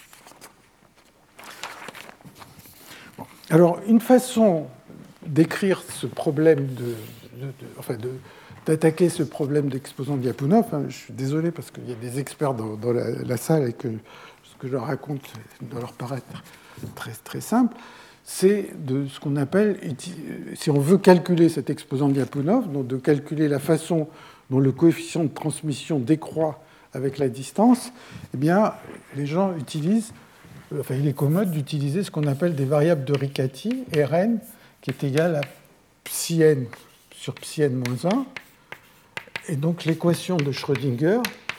Bon. Alors, une façon d'écrire ce problème d'attaquer ce problème d'exposant de Lyapunov, je suis désolé parce qu'il y a des experts dans la salle et que ce que je leur raconte doit leur paraître très, très simple, c'est de ce qu'on appelle, si on veut calculer cet exposant de Lyapunov, donc de calculer la façon dont le coefficient de transmission décroît avec la distance, eh bien, les gens utilisent, il est commode d'utiliser ce qu'on appelle des variables de Riccati, Rn, qui est égal à ψn sur ψn moins 1. Et donc l'équation de Schrödinger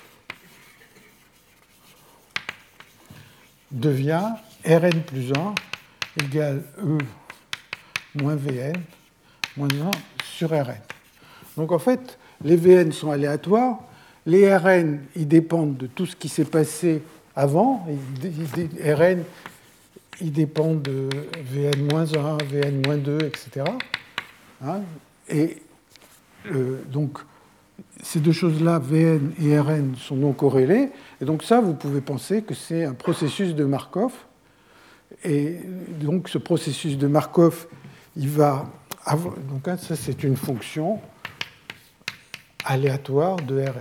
devient Rn plus 1 égale E moins Vn moins 1 sur Rn. Donc en fait, les Vn sont aléatoires, les Rn, ils dépendent de tout ce qui s'est passé avant, Rn, ils dépendent de Vn moins 1, Vn moins 2, etc. Et donc, ces deux choses-là, Vn et Rn, sont non corrélées. Et donc ça, vous pouvez penser que c'est un processus de Markov. Et donc, ce processus de Markov, il va avoir... Donc ça, c'est une fonction aléatoire de Rn.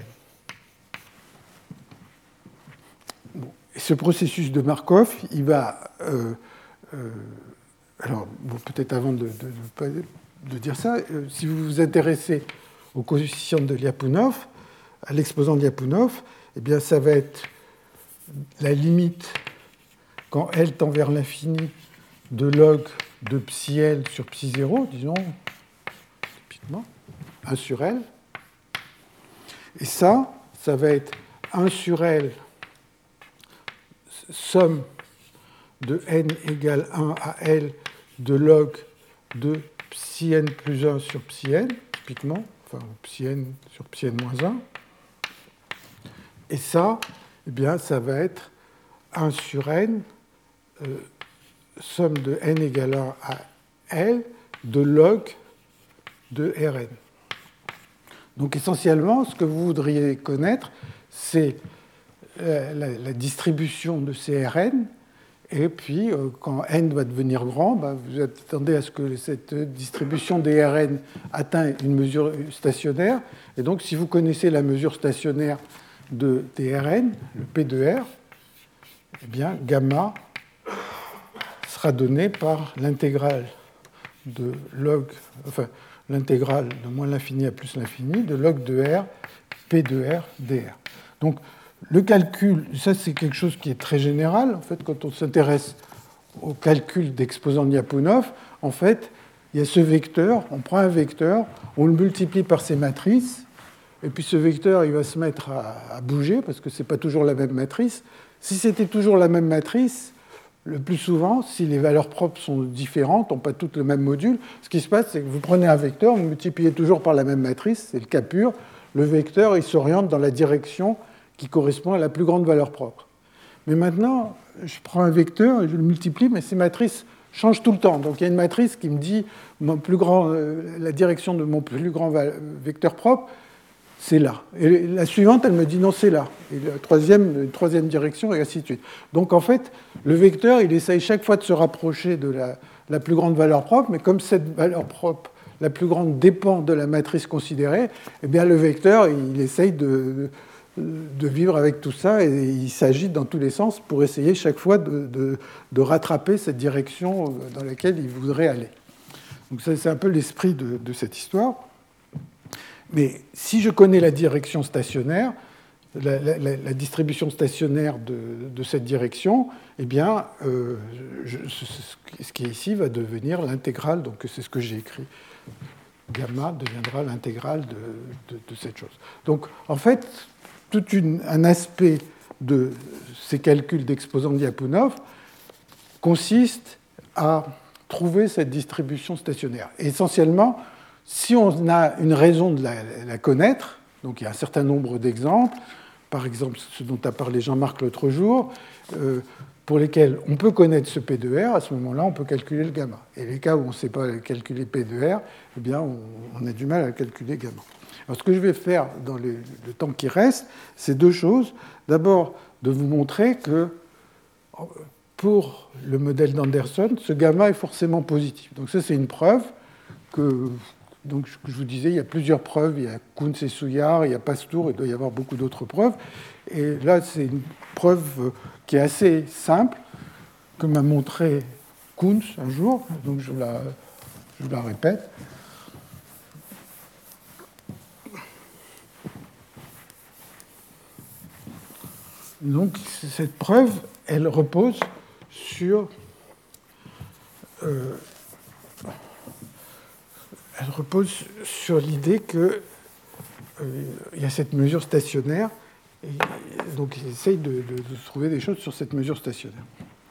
Bon. Et ce processus de Markov, il va... alors, bon, peut-être avant de dire ça, si vous vous intéressez au coefficient de Lyapunov, à l'exposant de Lyapunov, eh bien, ça va être la limite, quand L tend vers l'infini, de log de psi L sur psi 0, disons, typiquement, 1 sur L. Et ça va être 1 sur L, somme de n égale 1 à L de log de psi n plus 1 sur psi n, typiquement, enfin psi n sur psi n moins 1. Et ça, eh bien, ça va être 1 sur n, somme de n égale 1 à L de log de Rn. Donc essentiellement, ce que vous voudriez connaître, c'est la distribution de ces Rn. Et puis, quand n va devenir grand, vous attendez à ce que cette distribution des Rn atteigne une mesure stationnaire. Et donc, si vous connaissez la mesure stationnaire des Rn, le P de R, eh bien, gamma sera donné par l'intégrale de log, enfin, l'intégrale de moins l'infini à plus l'infini, de log de R, P de R, dr. Donc, le calcul, ça c'est quelque chose qui est très général. En fait, quand on s'intéresse au calcul d'exposant de Lyapunov, en fait, il y a ce vecteur, on prend un vecteur, on le multiplie par ses matrices, et puis ce vecteur il va se mettre à bouger, parce que ce n'est pas toujours la même matrice. Si c'était toujours la même matrice, le plus souvent, si les valeurs propres sont différentes, n'ont pas toutes le même module, ce qui se passe, c'est que vous prenez un vecteur, vous multipliez toujours par la même matrice, c'est le cas pur, le vecteur il s'oriente dans la direction qui correspond à la plus grande valeur propre. Mais maintenant, je prends un vecteur et je le multiplie, mais ces matrices changent tout le temps. Donc il y a une matrice qui me dit la direction de mon plus grand vecteur propre, c'est là. Et la suivante, elle me dit non, c'est là. Et la troisième direction, et ainsi de suite. Donc en fait, le vecteur, il essaye chaque fois de se rapprocher de la plus grande valeur propre, mais comme cette valeur propre, la plus grande, dépend de la matrice considérée, eh bien le vecteur, il essaye de vivre avec tout ça, et il s'agite dans tous les sens pour essayer chaque fois de rattraper cette direction dans laquelle il voudrait aller. Donc ça, c'est un peu l'esprit de cette histoire. Mais si je connais la direction stationnaire, la distribution stationnaire de cette direction, eh bien, ce qui est ici va devenir l'intégrale, donc c'est ce que j'ai écrit. Gamma deviendra l'intégrale de cette chose. Donc, en fait, tout un aspect de ces calculs d'exposant de Lyapunov consiste à trouver cette distribution stationnaire. Et essentiellement, si on a une raison de la connaître, donc il y a un certain nombre d'exemples, par exemple ce dont a parlé Jean-Marc l'autre jour, pour lesquels on peut connaître ce P de R, à ce moment-là, on peut calculer le gamma. Et les cas où on ne sait pas calculer P de R, eh bien, on a du mal à calculer gamma. Alors, ce que je vais faire dans le temps qui reste, c'est deux choses. D'abord, de vous montrer que pour le modèle d'Anderson, ce gamma est forcément positif. Donc ça, c'est une preuve que... Donc, je vous disais, il y a plusieurs preuves. Il y a Kuntz et Souillard, il y a Pastour, il doit y avoir beaucoup d'autres preuves. Et là, c'est une preuve qui est assez simple, que m'a montré Kuntz un jour. Donc, je la répète. Donc, cette preuve, elle repose sur... elle repose sur l'idée qu'il y a cette mesure stationnaire, et donc il essaye de trouver des choses sur cette mesure stationnaire.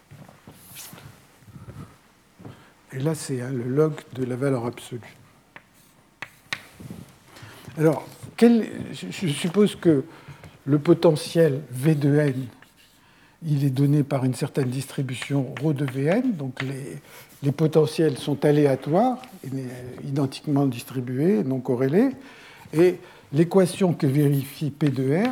Et là, c'est le log de la valeur absolue. Alors, je suppose que le potentiel V de n, il est donné par une certaine distribution ρ de Vn, donc les potentiels sont aléatoires, identiquement distribués, non corrélés, et l'équation que vérifie P de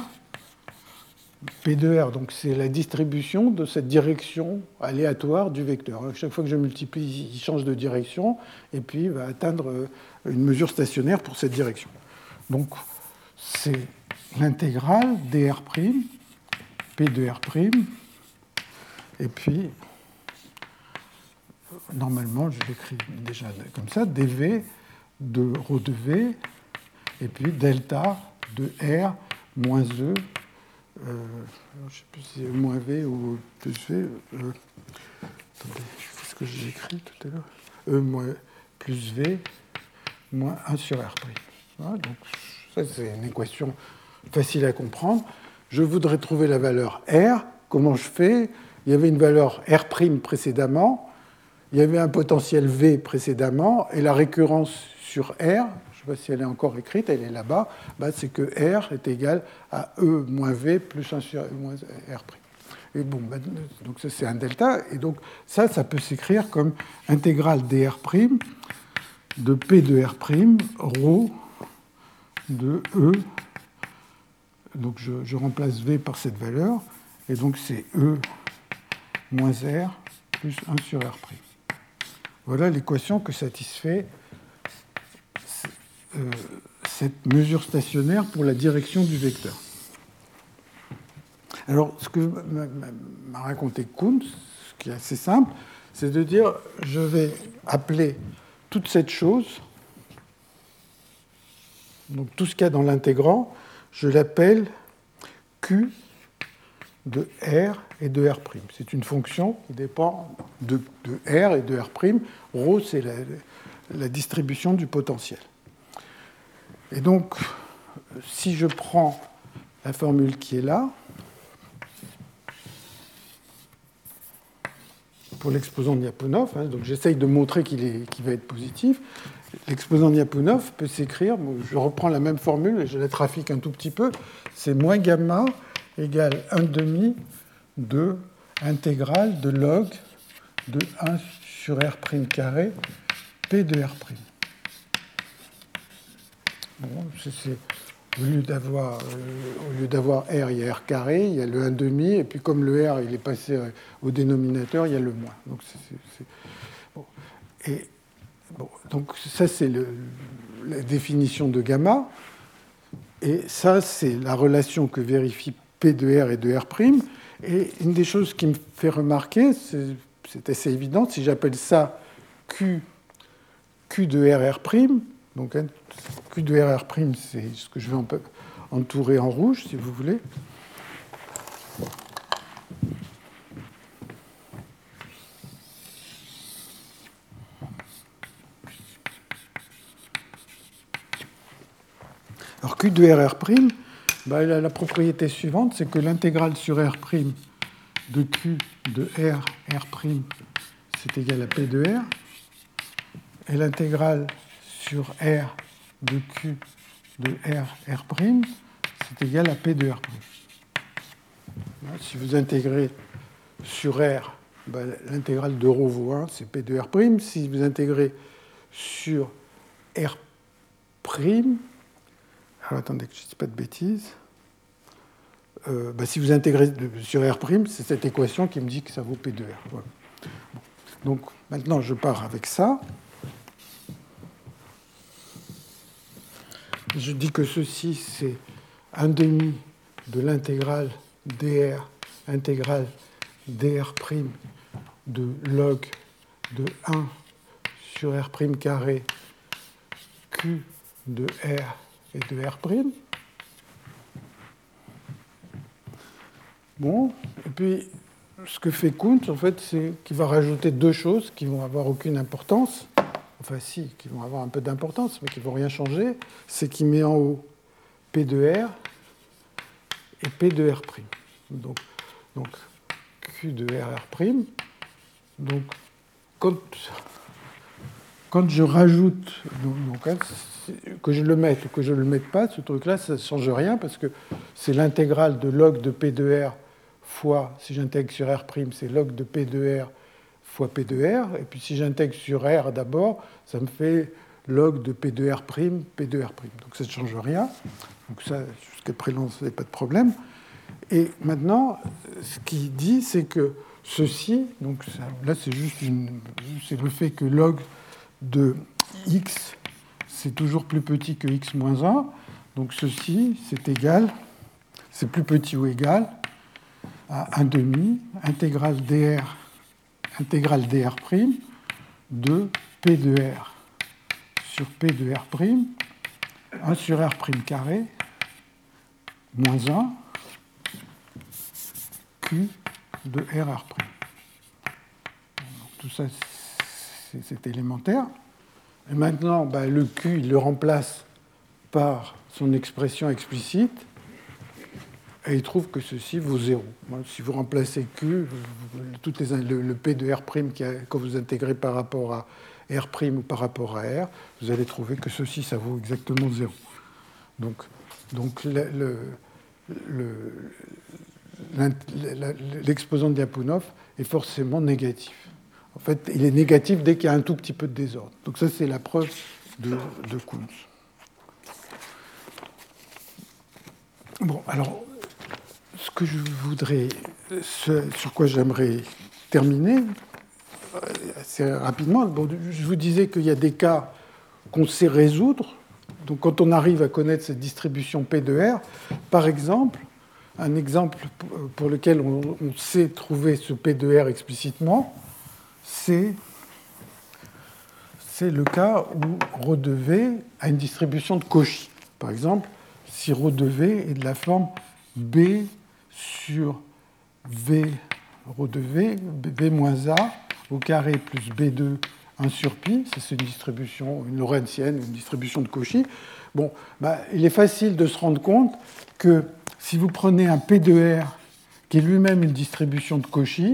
R, donc c'est la distribution de cette direction aléatoire du vecteur. Chaque fois que je multiplie, il change de direction, et puis il va atteindre une mesure stationnaire pour cette direction. Donc c'est l'intégrale dr', P de R', et puis, normalement, je l'écris déjà comme ça, dv de ρ de V, et puis delta de R moins E, je ne sais plus si c'est moins V ou plus V. Attendez, qu'est-ce que j'ai écrit tout à l'heure? E moins plus V moins 1 sur R'. Voilà, donc, ça, c'est une équation facile à comprendre. Je voudrais trouver la valeur R. Comment je fais? Il y avait une valeur R' précédemment, il y avait un potentiel V précédemment, et la récurrence sur R, je ne sais pas si elle est encore écrite, elle est là-bas, c'est que R est égal à E moins V plus 1 sur E moins R'. Et bon, donc ça c'est un delta, et donc ça peut s'écrire comme intégrale dr' de P de R', ρ de E, donc je remplace V par cette valeur, et donc c'est E moins R plus 1 sur R'. Voilà l'équation que satisfait cette mesure stationnaire pour la direction du vecteur. Alors, ce que m'a raconté Kuntz, ce qui est assez simple, c'est de dire, je vais appeler toute cette chose, donc tout ce qu'il y a dans l'intégrant, je l'appelle Q de R et de R'. C'est une fonction qui dépend de R et de R'. Ρ, c'est la distribution du potentiel. Et donc, si je prends la formule qui est là, pour l'exposant de Lyapunov, donc j'essaye de montrer qu'il va être positif, l'exposant de Lyapunov peut s'écrire, je reprends la même formule et je la trafique un tout petit peu, c'est moins gamma égale 1 demi de intégrale de log de 1 sur R' carré P de R'. Bon, au lieu d'avoir R, il y a R carré, il y a le 1 demi, et puis comme le R il est passé au dénominateur, il y a le moins. Donc, bon. Donc ça, c'est la définition de gamma. Et ça, c'est la relation que vérifie P de R et de R'. Et une des choses qui me fait remarquer, c'est assez évident, si j'appelle ça Q de R', donc Q de R', c'est ce que je vais entourer en rouge, si vous voulez. Alors Q de R', elle a la propriété suivante, c'est que l'intégrale sur R' de Q de R', c'est égal à P de R, et l'intégrale sur R de Q de R', c'est égal à P de R'. Si vous intégrez sur R, l'intégrale de ρ vaut 1, c'est P de R'. Si vous intégrez sur R', alors attendez que je ne dise pas de bêtises, si vous intégrez sur R', c'est cette équation qui me dit que ça vaut P de R. Voilà. Donc maintenant, je pars avec ça. Je dis que ceci, c'est 1 demi de l'intégrale dr, intégrale dr' de log de 1 sur R' carré Q de R et de R'. Bon, et puis ce que fait Kuntz, en fait, c'est qu'il va rajouter deux choses qui vont avoir aucune importance. Enfin, si, qui vont avoir un peu d'importance, mais qui ne vont rien changer. C'est qu'il met en haut P de R et P de R'. Donc Q de R'. Donc, quand je rajoute, que je le mette ou que je ne le mette pas, ce truc-là, ça ne change rien parce que c'est l'intégrale de log de P de R fois, si j'intègre sur R', c'est log de P de R fois P de R. Et puis si j'intègre sur R d'abord, ça me fait log de P de R', P de R'. Donc ça ne change rien. Donc ça, jusqu'à présent, ce n'est pas de problème. Et maintenant, ce qu'il dit, c'est que ceci, donc ça, là c'est c'est le fait que log de x, c'est toujours plus petit que x moins 1. Donc ceci, c'est égal, c'est plus petit ou égal à 1 demi, intégrale dr de P de R sur P de R', 1 sur R' carré, moins 1, Q de R'. Tout ça, c'est élémentaire. Et maintenant, le Q, il le remplace par son expression explicite, et il trouve que ceci vaut 0. Si vous remplacez Q, le P de R', quand vous intégrez par rapport à R' ou par rapport à R, vous allez trouver que ceci, ça vaut exactement 0. Donc l'exposant de Lyapunov est forcément négatif. En fait, il est négatif dès qu'il y a un tout petit peu de désordre. Donc ça, c'est la preuve de Kuntz. Bon, alors, ce que je voudrais, sur quoi j'aimerais terminer assez rapidement, je vous disais qu'il y a des cas qu'on sait résoudre. Donc quand on arrive à connaître cette distribution P de R, par exemple, un exemple pour lequel on sait trouver ce P de R explicitement, c'est le cas où ρ de V a une distribution de Cauchy. Par exemple, si ρ de V est de la forme B sur V, ρ de V, B moins A au carré plus B2 1 sur pi, c'est une distribution, une lorentzienne, une distribution de Cauchy. Bon, il est facile de se rendre compte que si vous prenez un P de R qui est lui-même une distribution de Cauchy,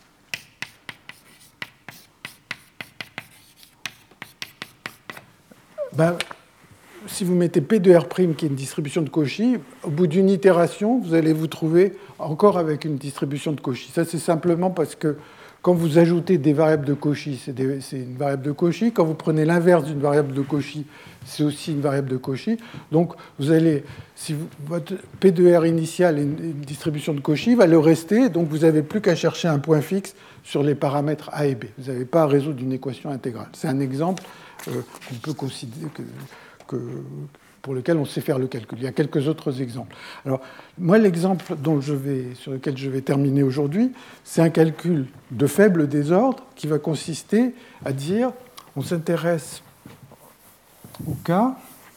si vous mettez P de R' qui est une distribution de Cauchy, au bout d'une itération, vous allez vous trouver encore avec une distribution de Cauchy. Ça, c'est simplement parce que quand vous ajoutez des variables de Cauchy, c'est une variable de Cauchy. Quand vous prenez l'inverse d'une variable de Cauchy, c'est aussi une variable de Cauchy. Donc, vous allez, si votre P de R initial est une distribution de Cauchy, va le rester. Donc, vous n'avez plus qu'à chercher un point fixe sur les paramètres A et B. Vous n'avez pas à résoudre une équation intégrale. C'est un exemple qu'on peut considérer pour lequel on sait faire le calcul. Il y a quelques autres exemples. Alors, moi, l'exemple sur lequel je vais terminer aujourd'hui, c'est un calcul de faible désordre qui va consister à dire, on s'intéresse au cas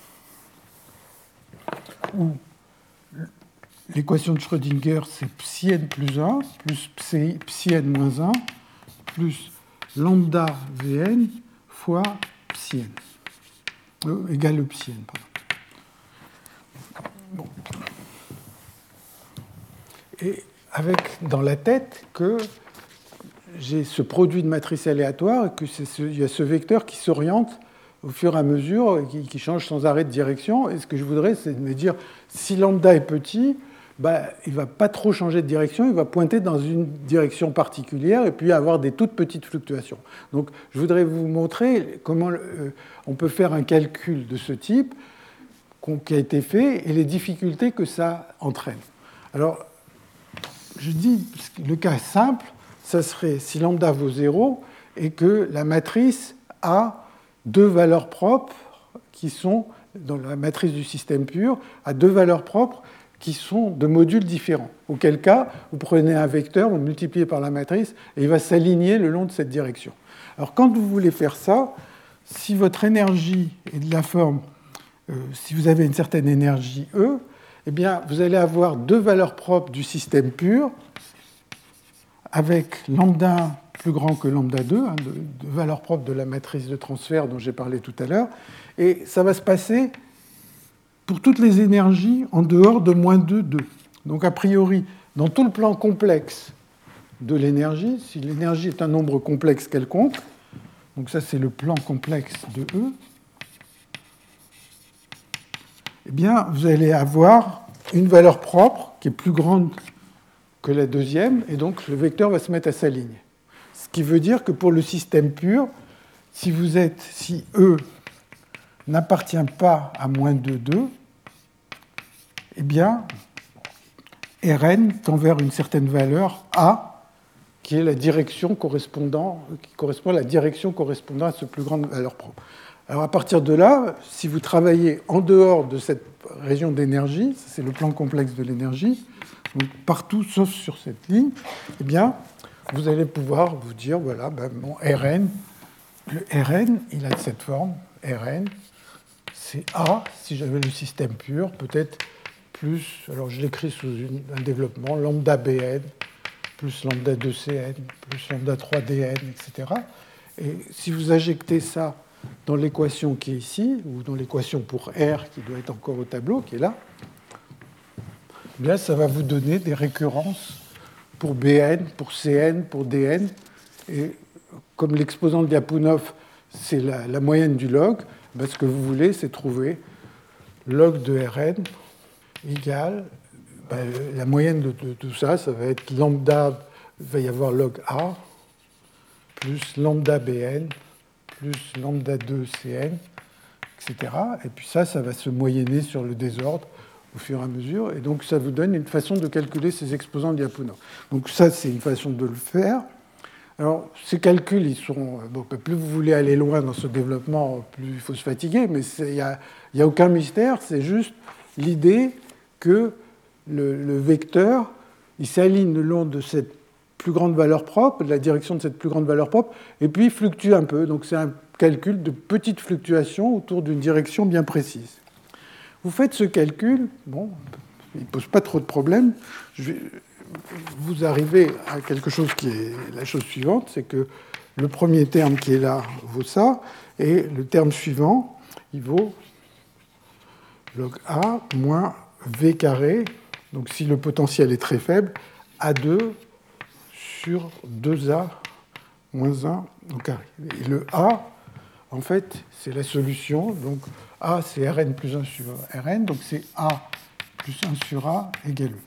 où l'équation de Schrödinger, c'est psi n plus 1 plus psi n moins 1 plus lambda Vn fois psi n. Égale le psi n, pardon. Bon. Et avec dans la tête que j'ai ce produit de matrice aléatoire et qu'il y a ce vecteur qui s'oriente au fur et à mesure, et qui change sans arrêt de direction. Et ce que je voudrais, c'est de me dire, si lambda est petit, il ne va pas trop changer de direction, il va pointer dans une direction particulière et puis avoir des toutes petites fluctuations. Donc, je voudrais vous montrer comment on peut faire un calcul de ce type qui a été fait et les difficultés que ça entraîne. Alors, je dis, le cas simple, ça serait si lambda vaut 0 et que la matrice a deux valeurs propres qui sont, dans la matrice du système pur, a deux valeurs propres qui sont de modules différents. Auquel cas, vous prenez un vecteur, vous le multipliez par la matrice, et il va s'aligner le long de cette direction. Alors, quand vous voulez faire ça, si votre énergie est de la forme, si vous avez une certaine énergie E, eh bien, vous allez avoir deux valeurs propres du système pur, avec lambda plus grand que lambda 2, de valeurs propres de la matrice de transfert dont j'ai parlé tout à l'heure, et ça va se passer pour toutes les énergies en dehors de moins 2, 2. Donc, a priori, dans tout le plan complexe de l'énergie, si l'énergie est un nombre complexe quelconque, donc ça c'est le plan complexe de E, eh bien, vous allez avoir une valeur propre qui est plus grande que la deuxième, et donc le vecteur va se mettre à s'aligner. Ce qui veut dire que pour le système pur, si E n'appartient pas à moins 2, 2, eh bien, Rn tend vers une certaine valeur A, qui est la direction qui correspond à la direction correspondant à cette plus grande valeur propre. Alors à partir de là, si vous travaillez en dehors de cette région d'énergie, c'est le plan complexe de l'énergie, donc partout sauf sur cette ligne, eh bien, vous allez pouvoir vous dire, voilà, mon Rn, le Rn, il a cette forme, Rn, c'est A, si j'avais le système pur, peut-être plus, alors je l'écris sous un développement, lambda Bn, plus lambda 2Cn, plus lambda 3Dn, etc. Et si vous injectez ça dans l'équation qui est ici, ou dans l'équation pour R, qui doit être encore au tableau, qui est là, eh bien, ça va vous donner des récurrences pour Bn, pour Cn, pour Dn. Et comme l'exposant de Lyapunov, c'est la moyenne du log, ben, ce que vous voulez, c'est trouver log de Rn égale, la moyenne de tout ça, ça va être lambda, il va y avoir log A, plus lambda Bn, plus lambda 2 Cn, etc. Et puis ça va se moyenner sur le désordre au fur et à mesure. Et donc, ça vous donne une façon de calculer ces exposants de Lyapunov. Donc ça, c'est une façon de le faire. Alors, ces calculs, ils sont... Bon, plus vous voulez aller loin dans ce développement, plus il faut se fatiguer, mais il n'y a aucun mystère, c'est juste l'idée que le vecteur, il s'aligne le long de cette plus grande valeur propre, de la direction de cette plus grande valeur propre, et puis il fluctue un peu. Donc c'est un calcul de petites fluctuations autour d'une direction bien précise. Vous faites ce calcul, bon, il ne pose pas trop de problèmes. Vous arrivez à quelque chose qui est la chose suivante, c'est que le premier terme qui est là vaut ça, et le terme suivant, il vaut log A moins V carré. Donc si le potentiel est très faible, A2 sur 2A moins 1 au carré. Et le A, en fait, c'est la solution. Donc A, c'est Rn plus 1 sur Rn. Donc c'est A plus 1 sur A égale E.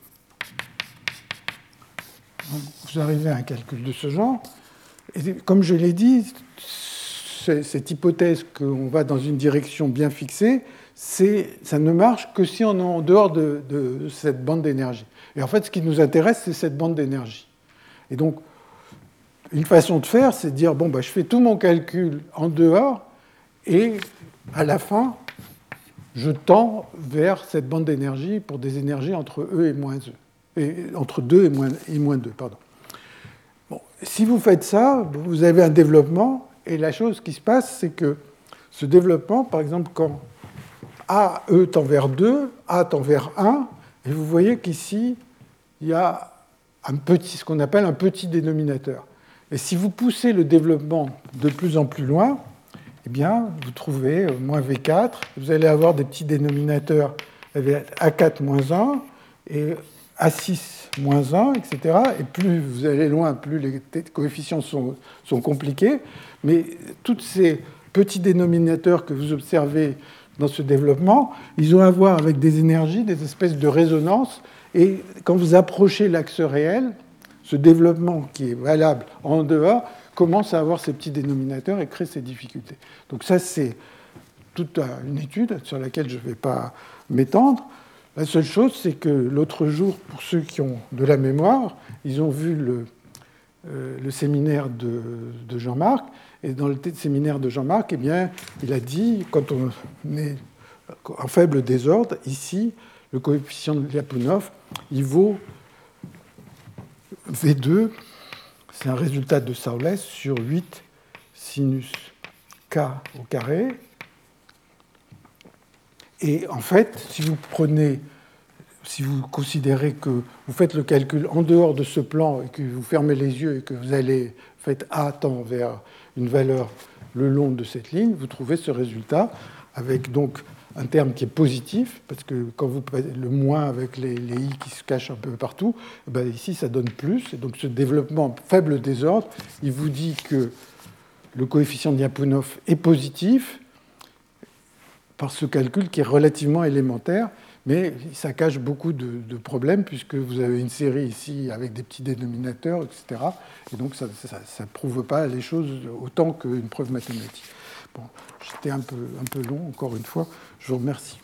Donc, vous arrivez à un calcul de ce genre. Et comme je l'ai dit, cette hypothèse qu'on va dans une direction bien fixée, ça ne marche que si on est en dehors de cette bande d'énergie. Et en fait, ce qui nous intéresse, c'est cette bande d'énergie. Et donc, une façon de faire, c'est de dire, bon, je fais tout mon calcul en dehors, et à la fin, je tends vers cette bande d'énergie pour des énergies entre E et moins E. Entre 2 et moins 2, pardon. Bon, si vous faites ça, vous avez un développement, et la chose qui se passe, c'est que ce développement, par exemple, quand AE tend vers 2, A tend vers 1, et vous voyez qu'ici, il y a ce qu'on appelle un petit dénominateur. Et si vous poussez le développement de plus en plus loin, eh bien, vous trouvez moins V4, vous allez avoir des petits dénominateurs avec A4 moins 1, et A6 moins 1, etc. Et plus vous allez loin, plus les coefficients sont compliqués. Mais tous ces petits dénominateurs que vous observez dans ce développement, ils ont à voir avec des énergies, des espèces de résonances. Et quand vous approchez l'axe réel, ce développement qui est valable en dehors commence à avoir ces petits dénominateurs et crée ces difficultés. Donc ça, c'est toute une étude sur laquelle je ne vais pas m'étendre. La seule chose, c'est que l'autre jour, pour ceux qui ont de la mémoire, ils ont vu le séminaire de Jean-Marc. Et dans le séminaire de Jean-Marc, eh bien, il a dit, quand on est en faible désordre, ici, le coefficient de Lyapunov, il vaut V2, c'est un résultat de Sourles, sur 8 sinus K au carré. Et en fait, si vous considérez que vous faites le calcul en dehors de ce plan et que vous fermez les yeux et que vous faites A tend vers une valeur le long de cette ligne, vous trouvez ce résultat avec donc un terme qui est positif, parce que quand vous faites le moins avec les i qui se cachent un peu partout, ici ça donne plus. Et donc ce développement faible désordre, il vous dit que le coefficient de Lyapunov est positif par ce calcul qui est relativement élémentaire, mais ça cache beaucoup de problèmes, puisque vous avez une série ici avec des petits dénominateurs, etc. Et donc ça ne prouve pas les choses autant qu'une preuve mathématique. Bon, j'étais un peu long, encore une fois. Je vous remercie.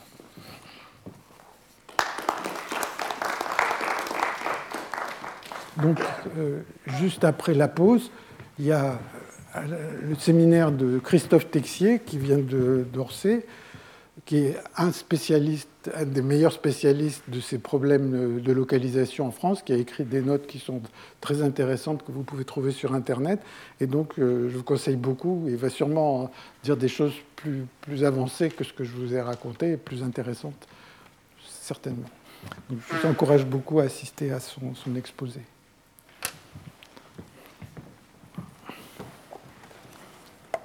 Donc, juste après la pause, il y a le séminaire de Christophe Texier, qui vient d'Orsay, qui est un des meilleurs spécialistes de ces problèmes de localisation en France, qui a écrit des notes qui sont très intéressantes que vous pouvez trouver sur Internet. Et donc, je vous conseille beaucoup. Il va sûrement dire des choses plus avancées que ce que je vous ai raconté, et plus intéressantes, certainement. Donc, je vous encourage beaucoup à assister à son exposé.